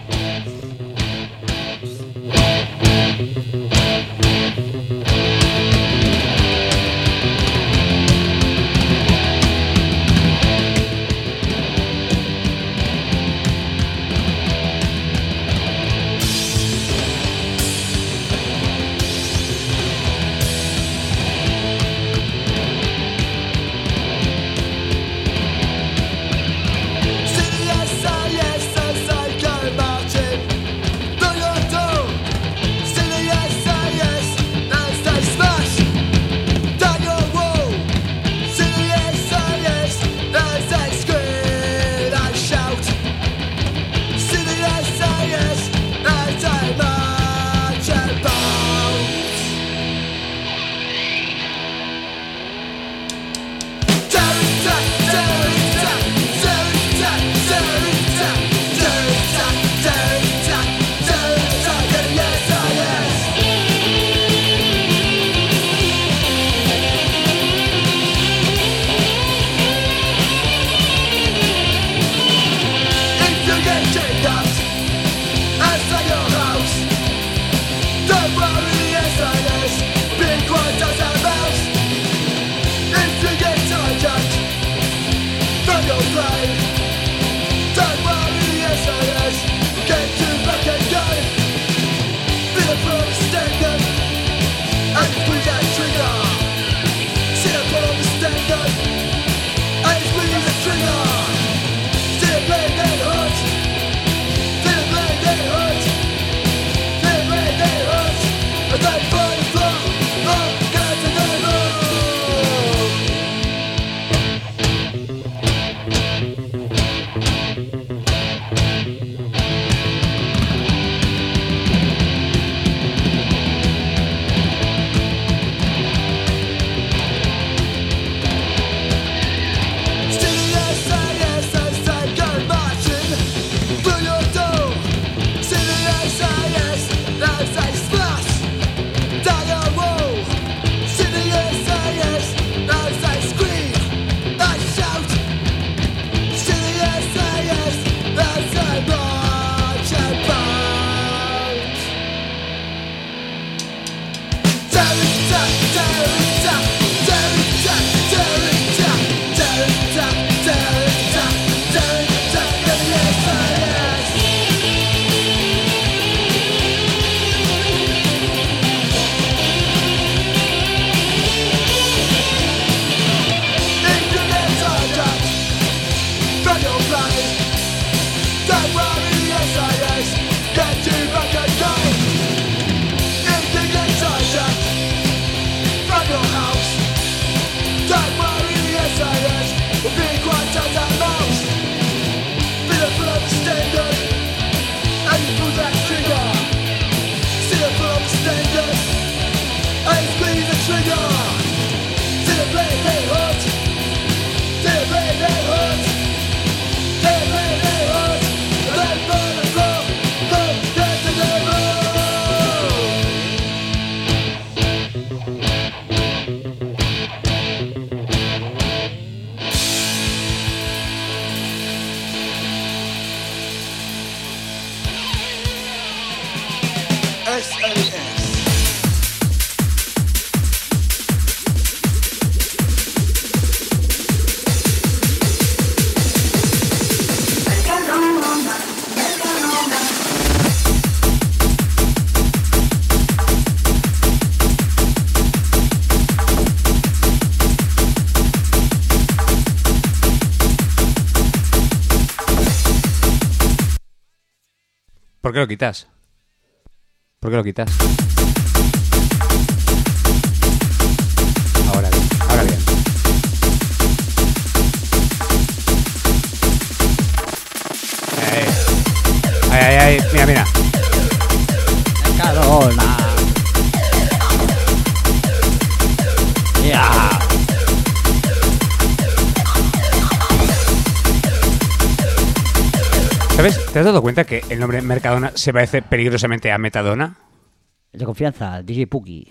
¿Por qué lo quitas? ¿Por qué lo quitas? Ahora bien, ahora bien. Ay, ay, ay, mira, mira. Mercadona. Ya. ¿Sabes? ¿Te has dado cuenta que el nombre Mercadona se parece peligrosamente a Metadona? De confianza, D J Puki.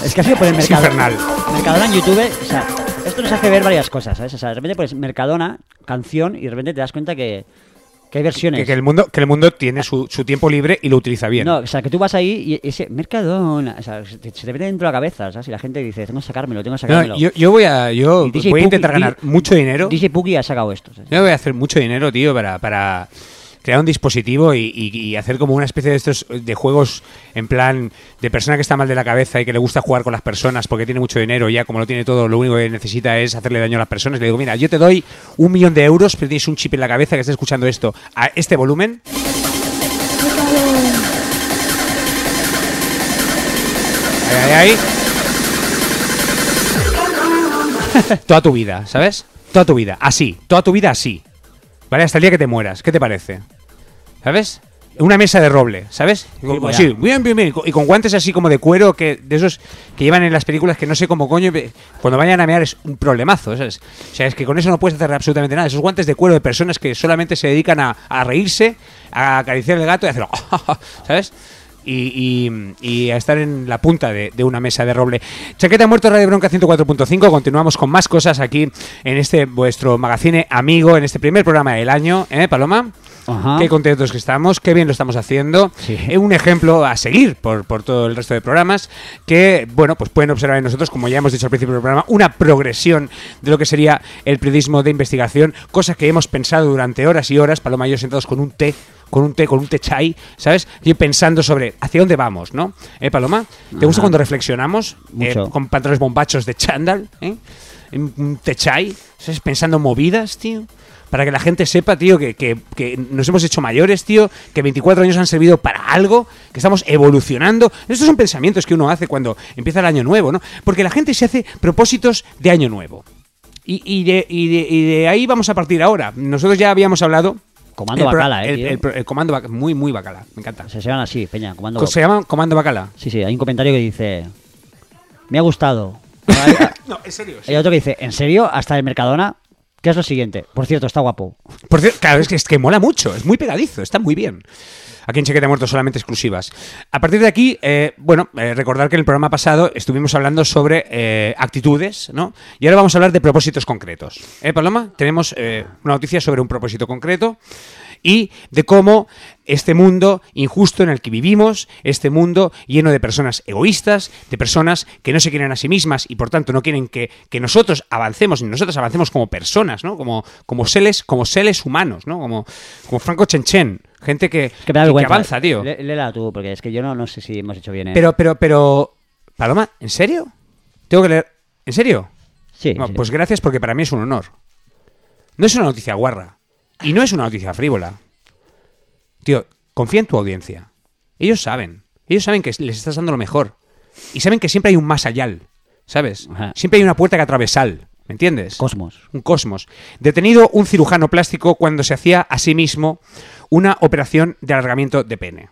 Es que ha sido por el Es Mercadona. infernal. Mercadona en YouTube, o sea, esto nos hace ver varias cosas, ¿sabes? O sea, de repente pones Mercadona, canción, y de repente te das cuenta que, que hay versiones. Que, que el mundo, que el mundo tiene su, su tiempo libre y lo utiliza bien. No, o sea, que tú vas ahí y ese Mercadona, o sea, se te, se te mete dentro de la cabeza, ¿sabes? Y la gente dice, tengo que sacármelo, tengo que No, sacármelo. yo, yo voy a, yo Y D J voy a Pookie- intentar ganar D- mucho dinero. D J Pookie ha sacado esto, ¿sabes? Yo voy a hacer mucho dinero, tío, para, para crear un dispositivo y, y- y hacer como una especie de estos de juegos en plan de persona que está mal de la cabeza y que le gusta jugar con las personas porque tiene mucho dinero y ya como lo tiene todo, lo único que necesita es hacerle daño a las personas. Le digo, mira, yo te doy un millón de euros, pero tienes un chip en la cabeza que está escuchando esto a este volumen. Ahí, ahí, ahí. Toda tu vida, ¿sabes? Toda tu vida, así, toda tu vida así. ¿Vale? Hasta el día que te mueras. ¿Qué te parece? ¿Sabes? Una mesa de roble, ¿sabes? Y con- pues sí, ya. bien, bien, bien. Y con- Y con guantes así como de cuero, que de esos que llevan en las películas que no sé cómo coño. pe- Cuando vayan a mear es un problemazo, ¿sabes? O sea, es que con eso no puedes hacer absolutamente nada. Esos guantes de cuero de personas que solamente se dedican a, a reírse, a acariciar el gato y a hacerlo. ¿Sabes? Y, y- y a estar en la punta de, de una mesa de roble. Chaqueta Muerto, Radio Bronca ciento cuatro punto cinco. Continuamos con más cosas aquí en este vuestro magazine amigo, en este primer programa del año, ¿eh, Paloma? Ajá. Qué contentos que estamos, qué bien lo estamos haciendo. Sí. Es un ejemplo a seguir por, por todo el resto de programas que, bueno, pues pueden observar en nosotros, como ya hemos dicho al principio del programa, una progresión de lo que sería el periodismo de investigación, cosas que hemos pensado durante horas y horas, Paloma y yo sentados con un té, con un té, con un té chai, ¿sabes? Y pensando sobre hacia dónde vamos, ¿no? ¿Eh, Paloma? ¿Te gusta Ajá. cuando reflexionamos? Mucho. Eh, con pantalones bombachos de chándal, ¿eh? En un té chai, ¿sabes? Pensando movidas, tío. Para que la gente sepa, tío, que, que, que nos hemos hecho mayores, tío, que veinticuatro años han servido para algo, que estamos evolucionando. Estos son pensamientos que uno hace cuando empieza el año nuevo, ¿no? Porque la gente se hace propósitos de año nuevo. Y, y, de, y, de, y de ahí vamos a partir ahora. Nosotros ya habíamos hablado... Comando el pro- Bacala, eh, el, tío. el pro- el comando Bacala, muy, muy Bacala, me encanta. Se llaman así, Peña, comando. Co- Se llama Comando Bacala. Sí, sí, hay un comentario que dice, me ha gustado. Hay, No, en serio. hay otro que dice, ¿en serio? ¿Hasta el Mercadona? ¿Qué es lo siguiente? Por cierto, está guapo. Por cierto, claro, es que, es que mola mucho, es muy pegadizo, está muy bien. Aquí en Chaqueta Muerto solamente exclusivas. A partir de aquí, eh, bueno, eh, recordar que en el programa pasado estuvimos hablando sobre eh, actitudes, ¿no? Y ahora vamos a hablar de propósitos concretos. ¿Eh, Paloma? Tenemos eh, una noticia sobre un propósito concreto y de cómo este mundo injusto en el que vivimos, este mundo lleno de personas egoístas, de personas que no se quieren a sí mismas y por tanto no quieren que, que nosotros avancemos, ni nosotros avancemos como personas, ¿no? Como, como seres, como seres humanos, ¿no? Como, como Franco Chenchen, gente que, Que me da que- que vergüenza. avanza, tío. Lé- Léela tú, porque es que yo no, no sé si hemos hecho bien, ¿eh? Pero, pero, pero, Paloma, ¿en serio? Tengo que leer. ¿En serio? Sí, No, sí. pues gracias porque para mí es un honor. No es una noticia guarra. Y no es una noticia frívola. Tío, confía en tu audiencia. Ellos saben. Ellos saben que les estás dando lo mejor. Y saben que siempre hay un más allá. ¿Sabes? Ajá. Siempre hay una puerta que atravesar. ¿Me entiendes? Cosmos. Un cosmos. Detenido un cirujano plástico cuando se hacía a sí mismo una operación de alargamiento de pene.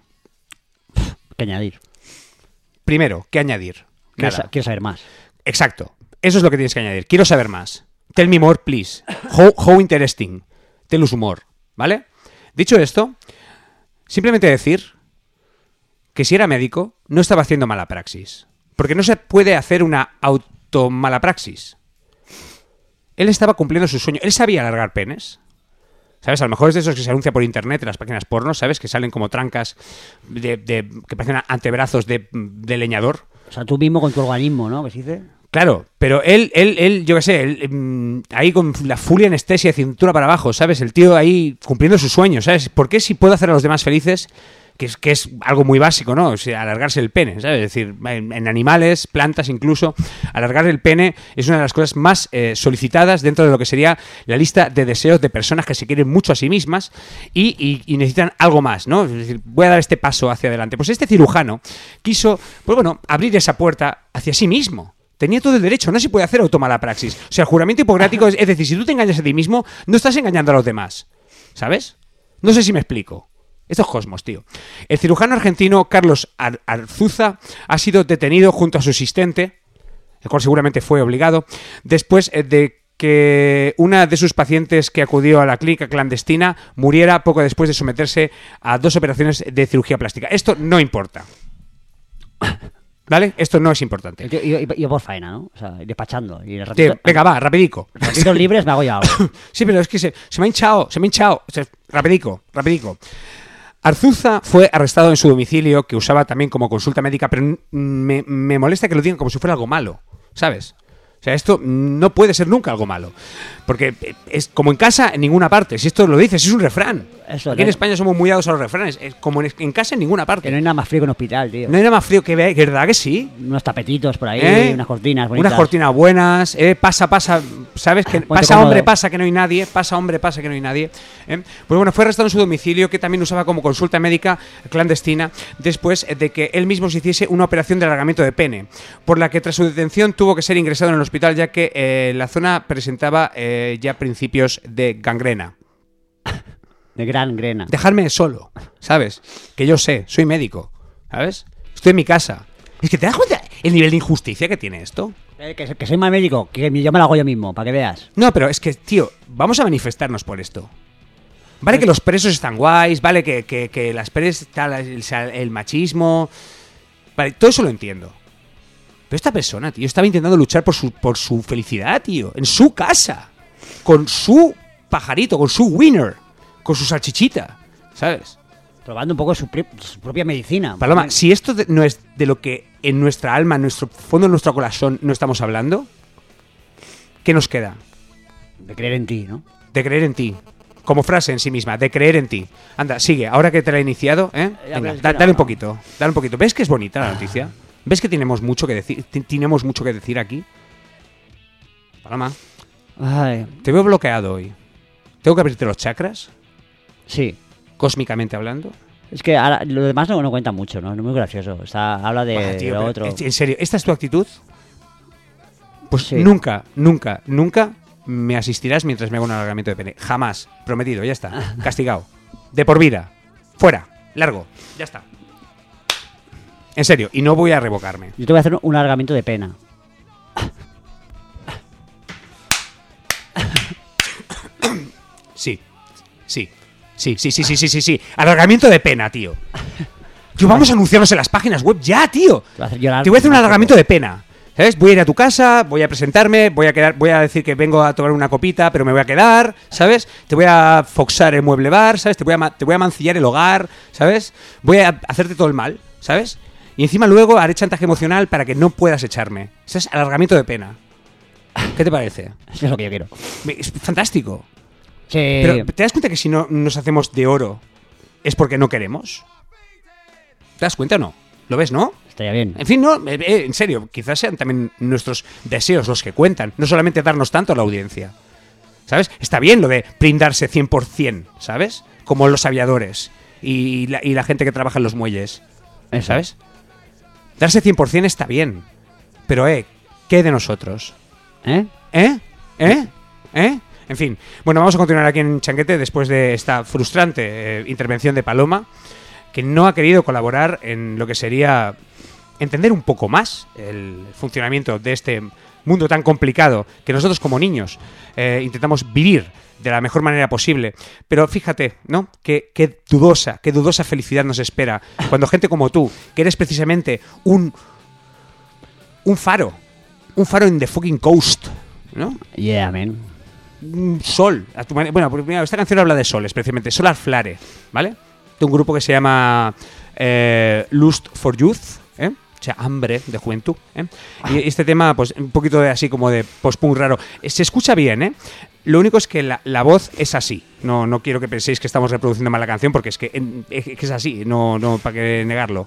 Que añadir. Primero, ¿qué añadir? Quiero, Nada. sa- quiero saber más. Exacto. Eso es lo que tienes que añadir. Quiero saber más. Tell me more, please. How, how interesting. Tell us more. ¿Vale? Dicho esto, simplemente decir que si era médico, no estaba haciendo mala praxis. Porque no se puede hacer una automala praxis. Él estaba cumpliendo su sueño. Él sabía alargar penes. ¿Sabes? A lo mejor es de esos que se anuncia por internet en las páginas porno, ¿sabes? Que salen como trancas de, de- que parecen antebrazos de, de leñador. O sea, tú mismo con tu organismo, ¿no? ¿Qué se dice? Claro, pero él, él, él, yo qué sé, él, mm, ahí con la full anestesia, cintura para abajo, ¿sabes? El tío ahí cumpliendo sus sueños, ¿sabes? ¿Por qué si puedo hacer a los demás felices? Que es, que es algo muy básico, ¿no? O sea, alargarse el pene, ¿sabes? Es decir, en, en animales, plantas incluso, alargar el pene es una de las cosas más eh, solicitadas dentro de lo que sería la lista de deseos de personas que se quieren mucho a sí mismas y, y- y necesitan algo más, ¿no? Es decir, voy a dar este paso hacia adelante. Pues este cirujano quiso, pues bueno, abrir esa puerta hacia sí mismo. Tenía todo el derecho, no se puede hacer automala praxis. O sea, el juramento hipocrático es, es decir, si tú te engañas a ti mismo, no estás engañando a los demás. ¿Sabes? No sé si me explico. Esto es Cosmos, tío. El cirujano argentino Carlos Ar- Arzuza ha sido detenido junto a su asistente, el cual seguramente fue obligado, después eh, de que una de sus pacientes que acudió a la clínica clandestina muriera poco después de someterse a dos operaciones de cirugía plástica. Esto no importa. ¿Vale? Esto no es importante. Yo, yo, yo por faena, ¿no? O sea, despachando. Y el ratito, Tío, venga, va, rapidico. ratitos libres me hago ya algo. Sí, pero es que se, se me ha hinchado, se me ha hinchado. Se, rapidico, rapidico. Arzuza fue arrestado en su domicilio, que usaba también como consulta médica, pero me, me molesta que lo digan como si fuera algo malo, ¿sabes? O sea, esto no puede ser nunca algo malo. Porque es como en casa, en ninguna parte. Si esto lo dices, es un refrán. Eso, Aquí en ¿no? España somos muy dados a los refranes. Es como en, en casa, en ninguna parte. Que no hay nada más frío que un hospital, tío. No hay nada más frío que ver, ¿verdad que sí? Unos tapetitos por ahí, ¿Eh? unas cortinas bonitas. Unas cortinas buenas, eh, pasa, pasa, ¿sabes? Que Ponte pasa cómodo. hombre, pasa que no hay nadie, pasa hombre, pasa que no hay nadie. ¿eh? Pues bueno, fue arrestado en su domicilio, que también usaba como consulta médica clandestina, después de que él mismo se hiciese una operación de alargamiento de pene, por la que tras su detención tuvo que ser ingresado en el hospital, ya que eh, la zona presentaba eh, ya principios de gangrena. De gran grena. Dejarme solo, ¿sabes? Que yo sé, soy médico, ¿sabes? Estoy en mi casa. Es que te das cuenta el nivel de injusticia que tiene esto. Eh, que, que soy mal médico, que yo me lo hago yo mismo, para que veas. No, pero es que, tío, vamos a manifestarnos por esto. Vale que los presos están guays, vale que, que, que las presos está el, el machismo. Vale, todo eso lo entiendo. Pero esta persona, tío, estaba intentando luchar por su, por su felicidad, tío. En su casa. Con su pajarito, con su winner. Con su salchichita, ¿sabes? Probando un poco su, pri- su propia medicina. Paloma, si esto de- no es de lo que en nuestra alma, en nuestro fondo de nuestro corazón no estamos hablando, ¿qué nos queda? De creer en ti, ¿no? De creer en ti. Como frase en sí misma, de creer en ti. Anda, sigue, ahora que te la he iniciado, ¿eh? Ya, Venga, pero es que da- no, dale un no. poquito, dale un poquito. ¿Ves que es bonita la noticia? ¿Ves que tenemos mucho que decir, t- tenemos mucho que decir aquí? Paloma, Ay, te veo bloqueado hoy. ¿Tengo que abrirte los chakras? sí. Cósmicamente hablando. Es que ahora, lo demás no, no cuenta mucho, ¿no? No es muy gracioso. Está, habla de, Buah, tío, de lo pero, otro. en- En serio, ¿esta es tu actitud? Pues Sí. nunca, nunca, nunca me asistirás mientras me haga un alargamiento de pene. Jamás. Prometido, ya está. Castigado. De por vida. Fuera. Largo. Ya está. En serio, y no voy a revocarme. Yo te voy a hacer un alargamiento de pena. Sí. Sí. Sí, sí, sí, sí, sí, sí, sí. Alargamiento de pena, tío. Tío, vamos a anunciarnos en las páginas web ya, tío. Te voy a hacer llorar. Te voy a hacer un alargamiento de pena. ¿Sabes? Voy a ir a tu casa, voy a presentarme, voy a quedar, voy a decir que vengo a tomar una copita, pero me voy a quedar, ¿sabes? Te voy a foxar el mueble bar, ¿sabes? Te voy a, ma- te voy a mancillar el hogar, ¿sabes? Voy a hacerte todo el mal, ¿sabes? Y encima luego haré chantaje emocional para que no puedas echarme. Eso es alargamiento de pena. ¿Qué te parece? Eso es lo que yo quiero. Es fantástico. Sí. Pero ¿te das cuenta que si no nos hacemos de oro es porque no queremos? ¿Te das cuenta o no? ¿Lo ves, no? Estaría bien. En fin, no, eh, eh, en serio, quizás sean también nuestros deseos los que cuentan, no solamente darnos tanto a la audiencia. ¿Sabes? Está bien lo de brindarse cien por ciento, ¿sabes? Como los aviadores y la, y la gente que trabaja en los muelles, Eso. ¿sabes? Darse cien por ciento está bien, pero, eh, ¿qué de nosotros? ¿Eh? ¿Eh? ¿Eh? ¿Eh? En fin, bueno, vamos a continuar aquí en Changuete después de esta frustrante eh, intervención de Paloma, que no ha querido colaborar en lo que sería entender un poco más el funcionamiento de este mundo tan complicado que nosotros como niños eh, intentamos vivir de la mejor manera posible. Pero fíjate, ¿no? Qué, qué dudosa, qué dudosa felicidad nos espera cuando gente como tú, que eres precisamente un, un faro, un faro en the fucking coast, ¿no? Yeah, man. Un sol. A tu manera. Bueno, porque, mira, esta canción habla de soles, precisamente. Solar Flare, ¿vale? De un grupo que se llama eh, Lust for Youth, ¿eh? O sea, hambre de juventud, ¿eh? Y este tema, pues, un poquito de así como de post-punk raro. Se escucha bien, ¿eh? Lo único es que la, la voz es así. No, no quiero que penséis que estamos reproduciendo mal la canción, porque es que, en- es, que es así. No, no, para qué negarlo.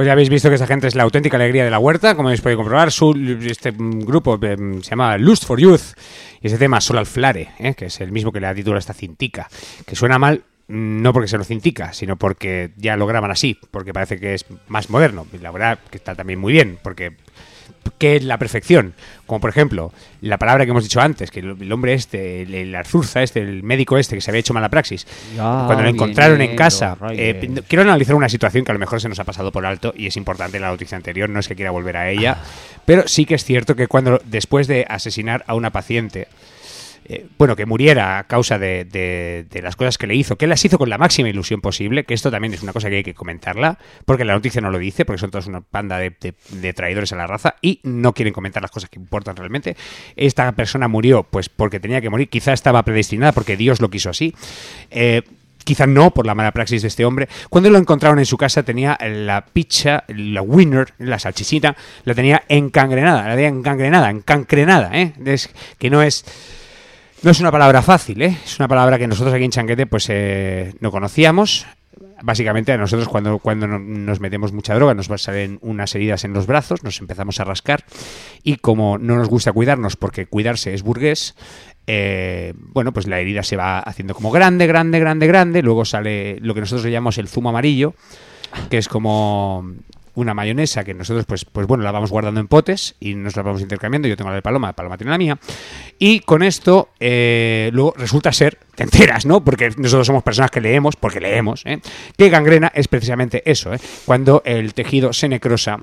Pues ya habéis visto que esa gente es la auténtica alegría de la huerta, como habéis podido comprobar. Su, este grupo eh, se llama Lust for Youth y ese tema Sol al Flare, eh, que es el mismo que le da título a esta cintica, que suena mal no porque se lo cintica, sino porque ya lo graban así, porque parece que es más moderno. Y la verdad que está también muy bien, porque ¿qué es la perfección? Como por ejemplo, la palabra que hemos dicho antes, que el, el hombre este, el, el Arzurza este, el médico este que se había hecho mala praxis, Ya cuando lo encontraron en vienen casa, los eh, reyes. quiero analizar una situación que a lo mejor se nos ha pasado por alto y es importante en la noticia anterior, no es que quiera volver a ella, pero sí que es cierto que cuando después de asesinar a una paciente, Eh, bueno, que muriera a causa de, de, de las cosas que le hizo, que él las hizo con la máxima ilusión posible, que esto también es una cosa que hay que comentarla, porque la noticia no lo dice, porque son todos una panda de, de, de traidores a la raza y no quieren comentar las cosas que importan realmente. Esta persona murió pues porque tenía que morir, quizá estaba predestinada porque Dios lo quiso así. Eh, Quizá no por la mala praxis de este hombre. Cuando lo encontraron en su casa tenía la pizza, la winner, la salchichita, la tenía encangrenada, la tenía encangrenada, encancrenada, ¿eh? Es, que no es... No es una palabra fácil, ¿eh? Es una palabra que nosotros aquí en Chanquete pues eh, no conocíamos. Básicamente a nosotros cuando, cuando nos metemos mucha droga nos salen unas heridas en los brazos, nos empezamos a rascar y como no nos gusta cuidarnos porque cuidarse es burgués, eh, bueno, pues la herida se va haciendo como grande, grande, grande, grande, luego sale lo que nosotros le llamamos el zumo amarillo, que es como una mayonesa que nosotros pues, pues bueno, la vamos guardando en potes y nos la vamos intercambiando. Yo tengo la de Paloma, Paloma tiene la mía. Y con esto eh, luego resulta ser, te enteras, ¿no? Porque nosotros somos personas que leemos, porque leemos, ¿eh? Que gangrena es precisamente eso, ¿eh? Cuando el tejido se necrosa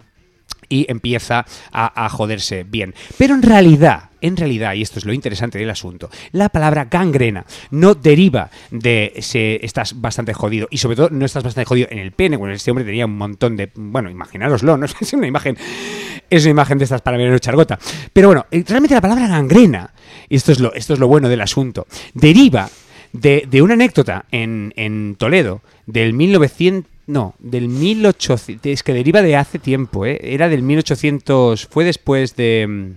y empieza a, a joderse bien. Pero en realidad, en realidad, y esto es lo interesante del asunto, la palabra gangrena no deriva de se, estás bastante jodido, y sobre todo no estás bastante jodido en el pene, bueno, este hombre tenía un montón de... Bueno, imaginároslo, no es una imagen... Es una imagen de estas para ver chargota. Pero bueno, realmente la palabra gangrena, y esto es lo, esto es lo bueno del asunto, deriva de, de una anécdota en, en Toledo del mil novecientos... No, del mil ochocientos... Es que deriva de hace tiempo, ¿eh? Era del mil ochocientos... Fue después de...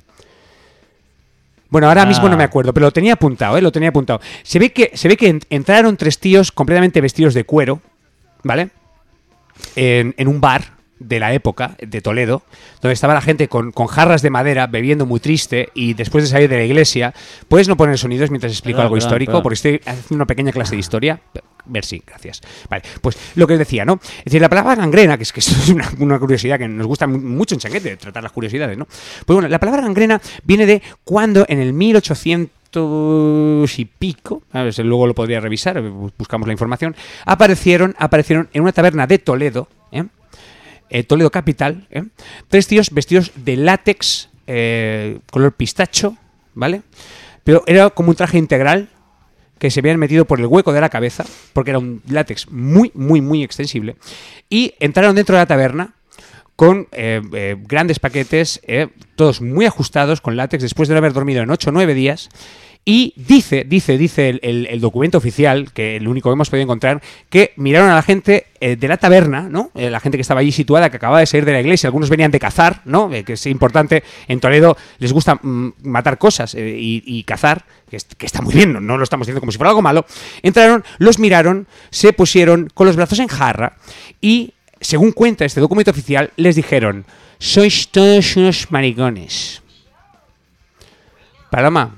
Bueno, ahora ah. mismo no me acuerdo, pero lo tenía apuntado, ¿eh? Lo tenía apuntado. Se ve que, se ve que entraron tres tíos completamente vestidos de cuero, ¿vale? En, en un bar de la época, de Toledo, donde estaba la gente con, con jarras de madera, bebiendo muy triste, y después de salir de la iglesia... ¿Puedes no poner sonidos mientras explico perdón, algo perdón, histórico? Perdón. Porque estoy haciendo una pequeña clase de historia. Merci, gracias. Vale, pues lo que os decía, ¿no? Es decir, la palabra gangrena, que es que esto es una, una curiosidad que nos gusta mucho en Chanquete, tratar las curiosidades, ¿no? Pues bueno, la palabra gangrena viene de cuando en el mil ochocientos y pico, a ver, luego lo podría revisar, buscamos la información, aparecieron, aparecieron en una taberna de Toledo, ¿eh? Eh, Toledo capital, ¿eh? Tres tíos vestidos de látex, eh, color pistacho, ¿vale? Pero era como un traje integral que se habían metido por el hueco de la cabeza, porque era un látex muy, muy, muy extensible, y entraron dentro de la taberna con eh, eh, grandes paquetes, eh, todos muy ajustados con látex, después de no haber dormido en ocho o nueve días. Y dice, dice, dice el, el, el documento oficial, que el único que hemos podido encontrar, que miraron a la gente eh, de la taberna, ¿no? Eh, la gente que estaba allí situada, que acababa de salir de la iglesia, algunos venían de cazar, ¿no? Eh, que es importante, en Toledo les gusta mm, matar cosas eh, y, y cazar, que, es, que está muy bien, no, no lo estamos diciendo como si fuera algo malo. Entraron, los miraron, se pusieron con los brazos en jarra y, según cuenta este documento oficial, les dijeron: sois todos unos maricones. Paloma,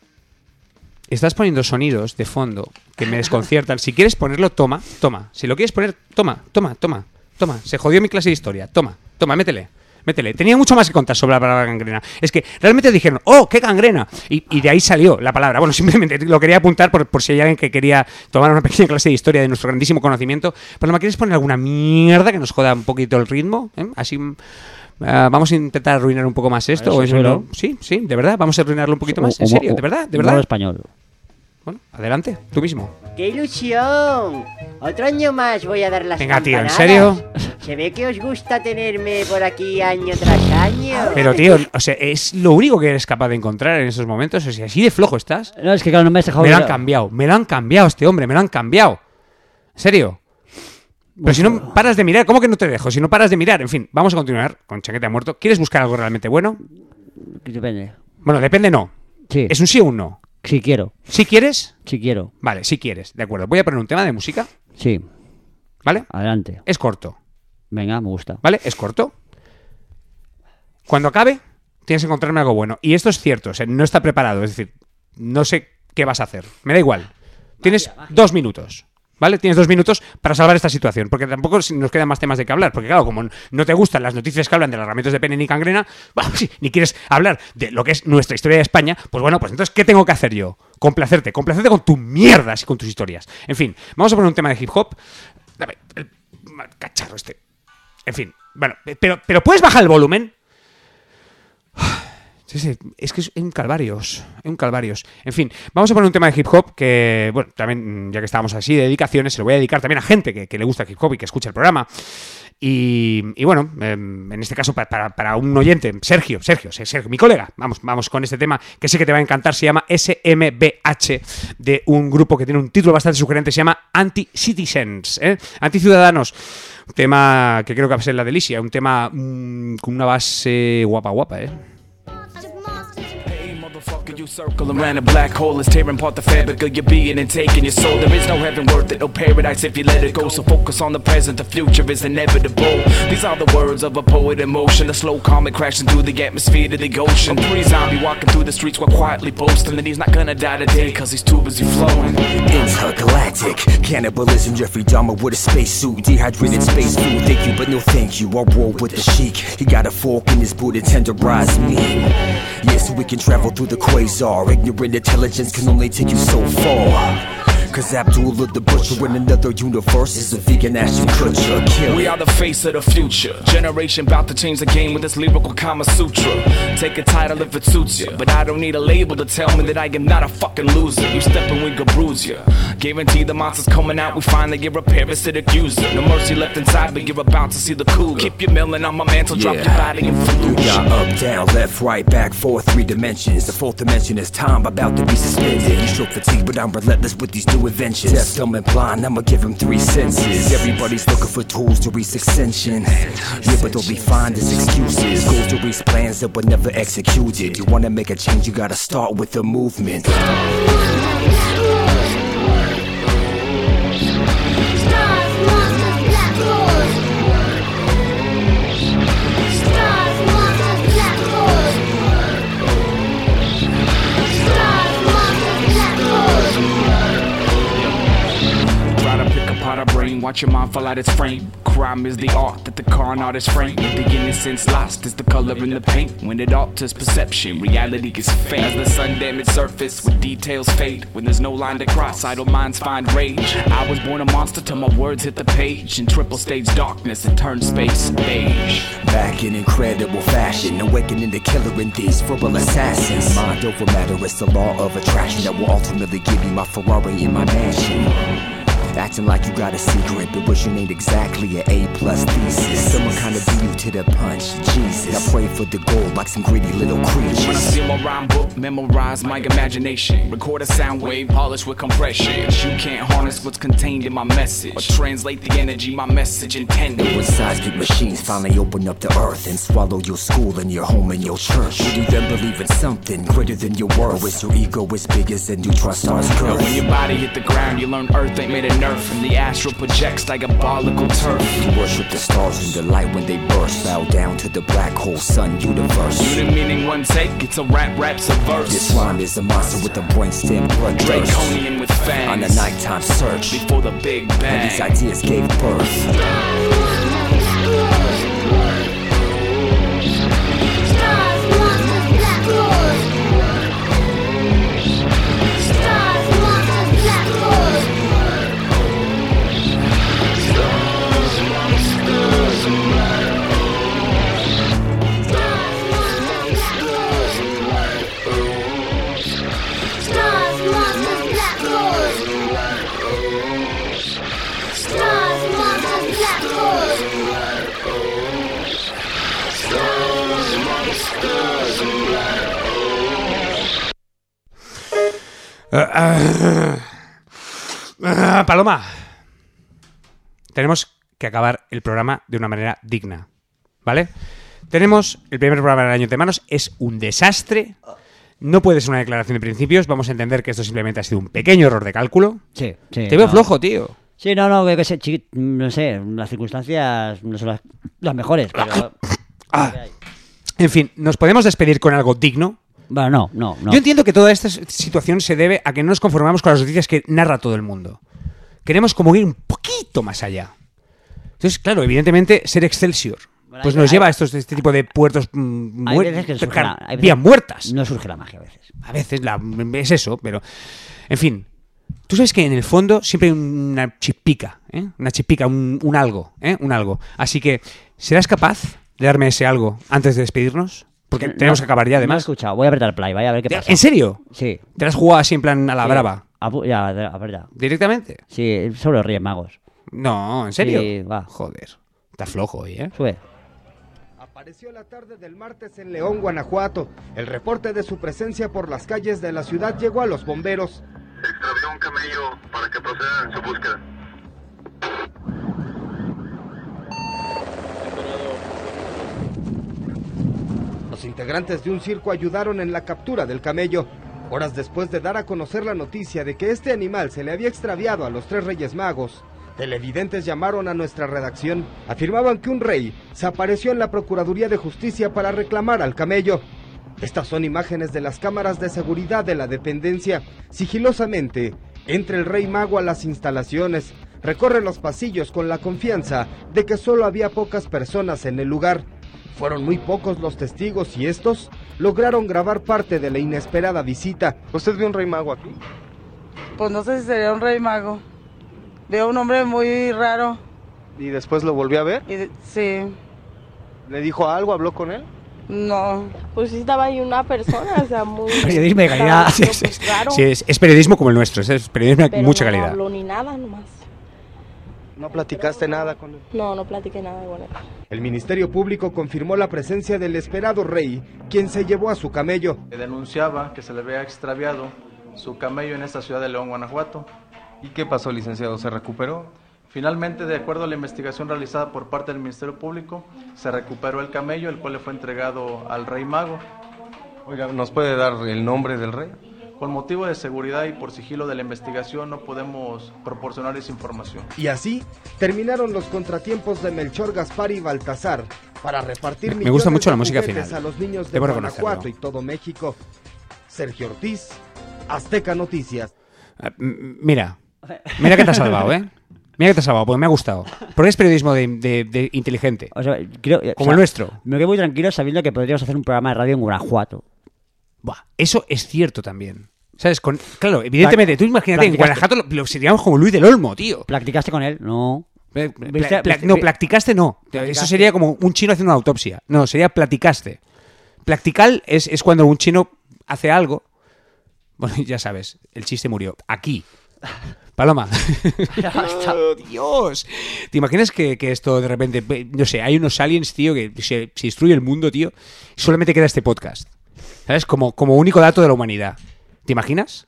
estás poniendo sonidos de fondo que me desconciertan. Si quieres ponerlo, toma, toma. Si lo quieres poner, toma, toma, toma, toma. Se jodió mi clase de historia. Toma, toma, métele, métele. Tenía mucho más que contar sobre la palabra gangrena. Es que realmente dijeron, ¡oh, qué gangrena! Y, y de ahí salió la palabra. Bueno, simplemente lo quería apuntar por, por si hay alguien que quería tomar una pequeña clase de historia de nuestro grandísimo conocimiento. Paloma, ¿quieres poner alguna mierda que nos joda un poquito el ritmo? ¿Eh? Así... Uh, vamos a intentar arruinar un poco más esto. ¿O eso no? Sí, sí, de verdad, vamos a arruinarlo un poquito más. ¿En serio? ¿De verdad? ¿De verdad? No español. Bueno, adelante, tú mismo. ¡Qué ilusión! Otro año más voy a dar las Venga, tío, ¿en campanadas. serio? Se ve que os gusta tenerme por aquí año tras año. Pero, tío, o sea, es lo único que eres capaz de encontrar en esos momentos. O sea, así de flojo estás. No, es que claro, no me has dejado... Me lo han cambiado, me lo han cambiado este hombre, me lo han cambiado. ¿En serio? Pero si no paras de mirar, ¿cómo que no te dejo? Si no paras de mirar, en fin, vamos a continuar con Chanquete ha muerto. ¿Quieres buscar algo realmente bueno? Depende. Bueno, depende no. Sí. ¿Es un sí o un no? Sí quiero. ¿Sí quieres? Sí quiero. Vale, sí quieres, de acuerdo. Voy a poner un tema de música. Sí. ¿Vale? Adelante. Es corto. Venga, me gusta. ¿Vale? Es corto. Cuando acabe, tienes que encontrarme algo bueno. Y esto es cierto, o sea, no está preparado. Es decir, no sé qué vas a hacer. Me da igual. Tienes magia, magia. dos minutos. ¿Vale? Tienes dos minutos para salvar esta situación, porque tampoco nos quedan más temas de qué hablar, porque claro, como no te gustan las noticias que hablan de los herramientas de pene ni gangrena, bueno, sí, ni quieres hablar de lo que es nuestra historia de España, pues bueno, pues entonces, ¿qué tengo que hacer yo? Complacerte, complacerte con tus mierdas y con tus historias. En fin, vamos a poner un tema de hip hop. Dame, el cacharro este. En fin, bueno, pero, pero ¿puedes bajar el volumen? Sí, sí, es que es un calvarios, un calvarios. En fin, vamos a poner un tema de hip hop que, bueno, también, ya que estábamos así de dedicaciones, se lo voy a dedicar también a gente que, que le gusta el hip hop y que escucha el programa. Y, y bueno, eh, en este caso para, para, para un oyente, Sergio, Sergio, Sergio, mi colega, vamos, vamos con este tema que sé que te va a encantar, se llama S M B H, de un grupo que tiene un título bastante sugerente, se llama Anti-Citizens, ¿eh? Anti-Ciudadanos. Un tema que creo que va a ser la delicia, un tema mmm, con una base guapa, guapa, ¿eh? You circle around a black hole is tearing apart the fabric of your being and taking your soul. There is no heaven worth it, no paradise if you let it go. So focus on the present, the future is inevitable. These are the words of a poet in motion, a slow comet crashing through the atmosphere to the ocean. A pre-zombie walking through the streets while quietly boasting that he's not gonna die today cause he's too busy flowing. Intergalactic cannibalism, Jeffrey Dahmer with a spacesuit, dehydrated space food. Thank you, but no thank you. I roll with the chic. He got a fork in his boot to tenderize me. Yeah, so we can travel through the quasar. Ignorant intelligence can only take you so far. Cause Abdullah the Butcher in another universe is a vegan Ashton Kutcher. Kill we it. are the face of the future. Generation about to change the game with this lyrical Kama Sutra. Take a title if it suits you, but I don't need a label to tell me that I am not a fucking loser. You step and we can bruise you. Guarantee the monsters coming out, we finally get a parasitic user. No mercy left inside, but you're about to see the cooler. Keep your milling on my mantle, yeah. Drop your body in fluid. You got up, down, left, right, back, forth, three dimensions. The fourth dimension is time, about to be suspended. You stroke fatigue, but I'm relentless with these new inventions. Deaf, dumb, and blind, I'ma give him three senses. Everybody's looking for tools to reach ascension. Yeah, but they'll be fine as excuses. Goals to reach plans that were never executed. You wanna make a change, you gotta start with a movement. Watch your mind fall out its frame. Crime is the art that the con artist frame. The innocence lost is the color in the paint. When it alters perception, reality is fake. As the sun damaged surface with details fade. When there's no line to cross, idle minds find rage. I was born a monster till my words hit the page. In triple stage darkness and turn space beige. Back in incredible fashion, awakening the killer in these verbal assassins. Mind over matter is the law of attraction that will ultimately give me my Ferrari in my mansion. Acting like you got a secret, but wishing ain't exactly an A plus thesis. Someone kinda beat you to the punch, Jesus. I pray for the gold like some greedy little creatures. When I see my rhyme book, memorize my imagination. Record a sound wave, polish with compression. You can't harness what's contained in my message, or translate the energy my message intended. When seismic machines finally open up the earth and swallow your school and your home and your church, will you then believe in something greater than your worth? Or is your ego as big as a neutron star's girth? When your body hit the ground, you learn Earth ain't made of nerf. And the astral projects diabolical turf. You worship the stars in the light when they burst. Bow down to the black hole sun universe. Unit meaning one take, it's a rap, rap's a verse. This rhyme is a monster with a brainstem blood burst. Draconian with fangs. On a nighttime search before the Big Bang. And these ideas gave birth. Uh, uh, uh, Paloma, tenemos que acabar el programa de una manera digna, ¿vale? Tenemos el primer programa del año de manos, es un desastre, no puede ser una declaración de principios, vamos a entender que esto simplemente ha sido un pequeño error de cálculo. Sí, sí. Te veo no. flojo, tío. Sí, no, no, que sé, chiqui- no sé, las circunstancias no son las, las mejores, pero... Ah. En fin, ¿nos podemos despedir con algo digno? Bueno, no, no, no. Yo entiendo que toda esta situación se debe a que no nos conformamos con las noticias que narra todo el mundo. Queremos como ir un poquito más allá. Entonces, claro, evidentemente, ser Excelsior Bueno, pues hay- nos hay- lleva a estos este tipo de puertos mm, Hay muer- veces que surge car- la- hay veces- vías muertas. No surge la magia a veces. A veces la, es eso, pero... En fin, tú sabes que en el fondo siempre hay una chispica, ¿eh? Una chispica, un, un algo, ¿eh? Un algo. Así que, ¿serás capaz de darme ese algo antes de despedirnos? Porque No, tenemos que acabar ya, No he además. escuchado, voy a apretar play, vaya a ver qué pasa. ¿En serio? Sí. ¿Te las has jugado así en plan a la Sí. brava? Apu- ya, a ver, ya. ¿Directamente? Sí, sobre los Reyes Magos. No, ¿en serio? Sí, va. Joder, está flojo hoy, ¿eh? Sube. Apareció la tarde del martes en León, Guanajuato. El reporte de su presencia por las calles de la ciudad llegó a los bomberos. Extravió un camello para que procedan en su búsqueda. Los integrantes de un circo ayudaron en la captura del camello. Horas después de dar a conocer la noticia de que este animal se le había extraviado a los tres Reyes Magos, televidentes llamaron a nuestra redacción. Afirmaban que un rey se apareció en la Procuraduría de Justicia para reclamar al camello. Estas son imágenes de las cámaras de seguridad de la dependencia. Sigilosamente, entra el Rey Mago a las instalaciones, recorre los pasillos con la confianza de que solo había pocas personas en el lugar. Fueron muy pocos los testigos y estos lograron grabar parte de la inesperada visita. ¿Usted vio un Rey Mago aquí? Pues no sé si sería un Rey Mago. Veo un hombre muy raro. ¿Y después lo volvió a ver? Y de- sí. ¿Le dijo algo? ¿Habló con él? No. Pues sí estaba ahí una persona, o sea, muy... Periodismo de calidad. estaba Sí, medio, sí, pues, raro, sí, es, es periodismo como el nuestro, es periodismo de pero mucha no calidad. habló ni nada nomás. ¿No platicaste nada con él? No, no platiqué nada con él. El Ministerio Público confirmó la presencia del esperado rey, quien se llevó a su camello. Denunciaba que se le había extraviado su camello en esta ciudad de León, Guanajuato. ¿Y qué pasó, licenciado? ¿Se recuperó? Finalmente, de acuerdo a la investigación realizada por parte del Ministerio Público, se recuperó el camello, el cual le fue entregado al Rey Mago. Oiga, ¿nos puede dar el nombre del rey? Con motivo de seguridad y por sigilo de la investigación no podemos proporcionar esa información. Y así terminaron los contratiempos de Melchor, Gaspar y Baltasar para repartir Me gusta millones mucho de la música juguetes final. a los niños de Debo Guanajuato reconocerlo. y todo México. Sergio Ortiz, Azteca Noticias. Ah, m- Mira, mira que te has salvado, ¿eh? Mira que te has salvado, porque me ha gustado. Porque es periodismo de, de- de inteligente. O sea, creo, Como o sea, el nuestro. Me quedo muy tranquilo sabiendo que podríamos hacer un programa de radio en Guanajuato. Buah, eso es cierto también. ¿Sabes? Con, claro, evidentemente, tú imagínate, en Practicaste. Guanajuato lo, lo seríamos como Luis del Olmo, tío. ¿Practicaste con él? No. Pla- ¿Viste- pla- viste- no, vi- practicaste no. Eso Platicaste. sería como un chino haciendo una autopsia. No, sería platicaste. Practical es, es cuando un chino hace algo. Bueno, ya sabes, el chiste murió. Aquí. Paloma. ¡Oh, Dios! ¿Te imaginas que, que esto de repente, no sé, hay unos aliens, tío, que se, se destruye el mundo, tío, y solamente queda este podcast? ¿Sabes? Como, como único dato de la humanidad. ¿Te imaginas?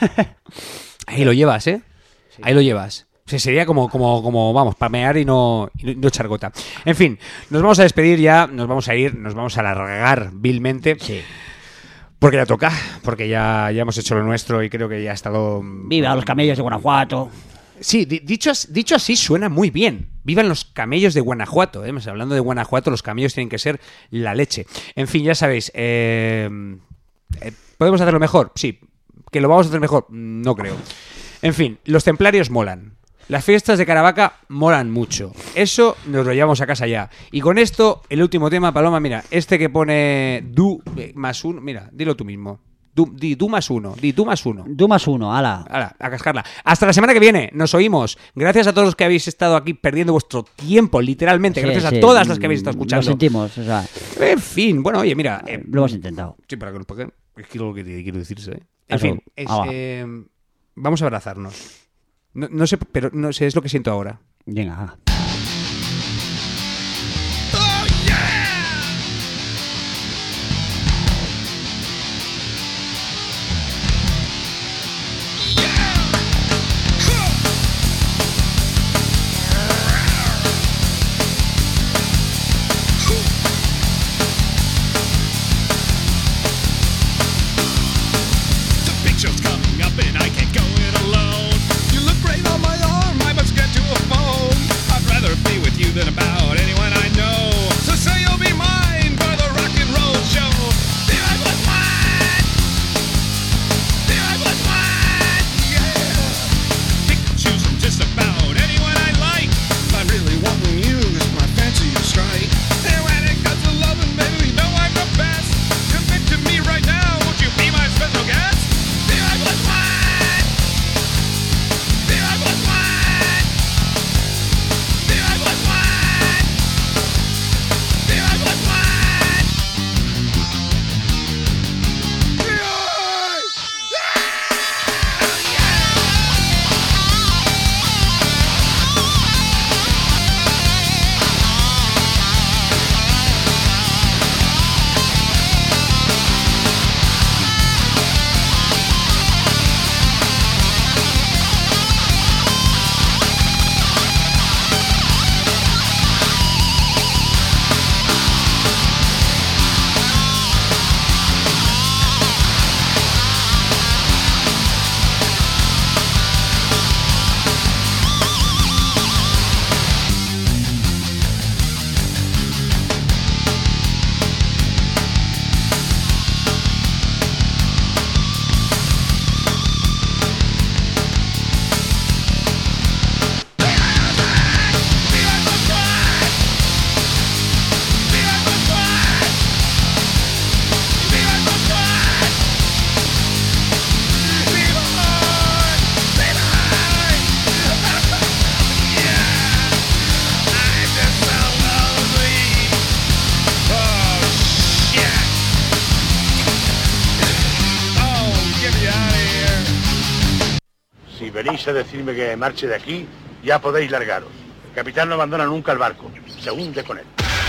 Ahí lo llevas, ¿eh? Ahí lo llevas. O sea, sería como, como, como, vamos, pamear y no, y no echar gota. En fin, nos vamos a despedir ya, nos vamos a ir, nos vamos a alargar vilmente. Sí. Porque ya toca, porque ya, ya hemos hecho lo nuestro y creo que ya ha estado... Viva los camellos de Guanajuato. Sí, di- dicho, as- dicho así suena muy bien. Vivan los camellos de Guanajuato. ¿eh? Hablando de Guanajuato, los camellos tienen que ser la leche. En fin, ya sabéis. eh, eh, ¿Podemos hacerlo mejor? Sí. ¿Que lo vamos a hacer mejor? No creo. En fin, los templarios molan. Las fiestas de Caravaca molan mucho. Eso nos lo llevamos a casa ya. Y con esto, el último tema, Paloma, mira, este que pone du eh, más uno. Mira, dilo tú mismo. Du, di du más uno. Di du más uno. Du más uno, ala. Ala, a cascarla. Hasta la semana que viene. Nos oímos. Gracias a todos los que habéis estado aquí perdiendo vuestro tiempo, literalmente. Sí, Gracias sí, a todas las que habéis estado Lo escuchando. sentimos, o sea, En fin, bueno, oye, mira. eh, lo hemos intentado. Sí, para que para que- es que lo que te quiero decirse. ¿eh? En Eso. fin, es, Ah, va. eh, vamos a abrazarnos. No, no sé, pero no sé, es lo que siento ahora. Venga. The picture's coming up and I can't go it alone. You look great on my arm, I must get venís a decirme que marche de aquí, ya podéis largaros. El capitán no abandona nunca el barco, se hunde con él.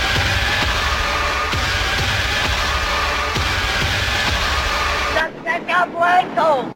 ¡Se ha muerto!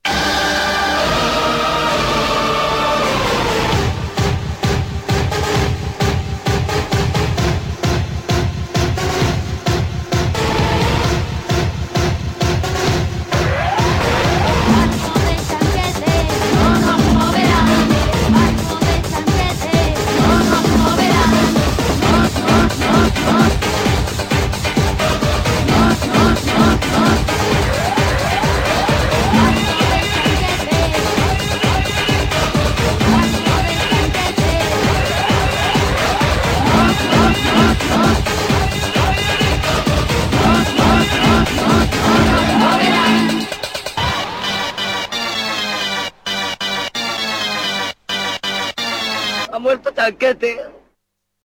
Ha muerto Tanquete.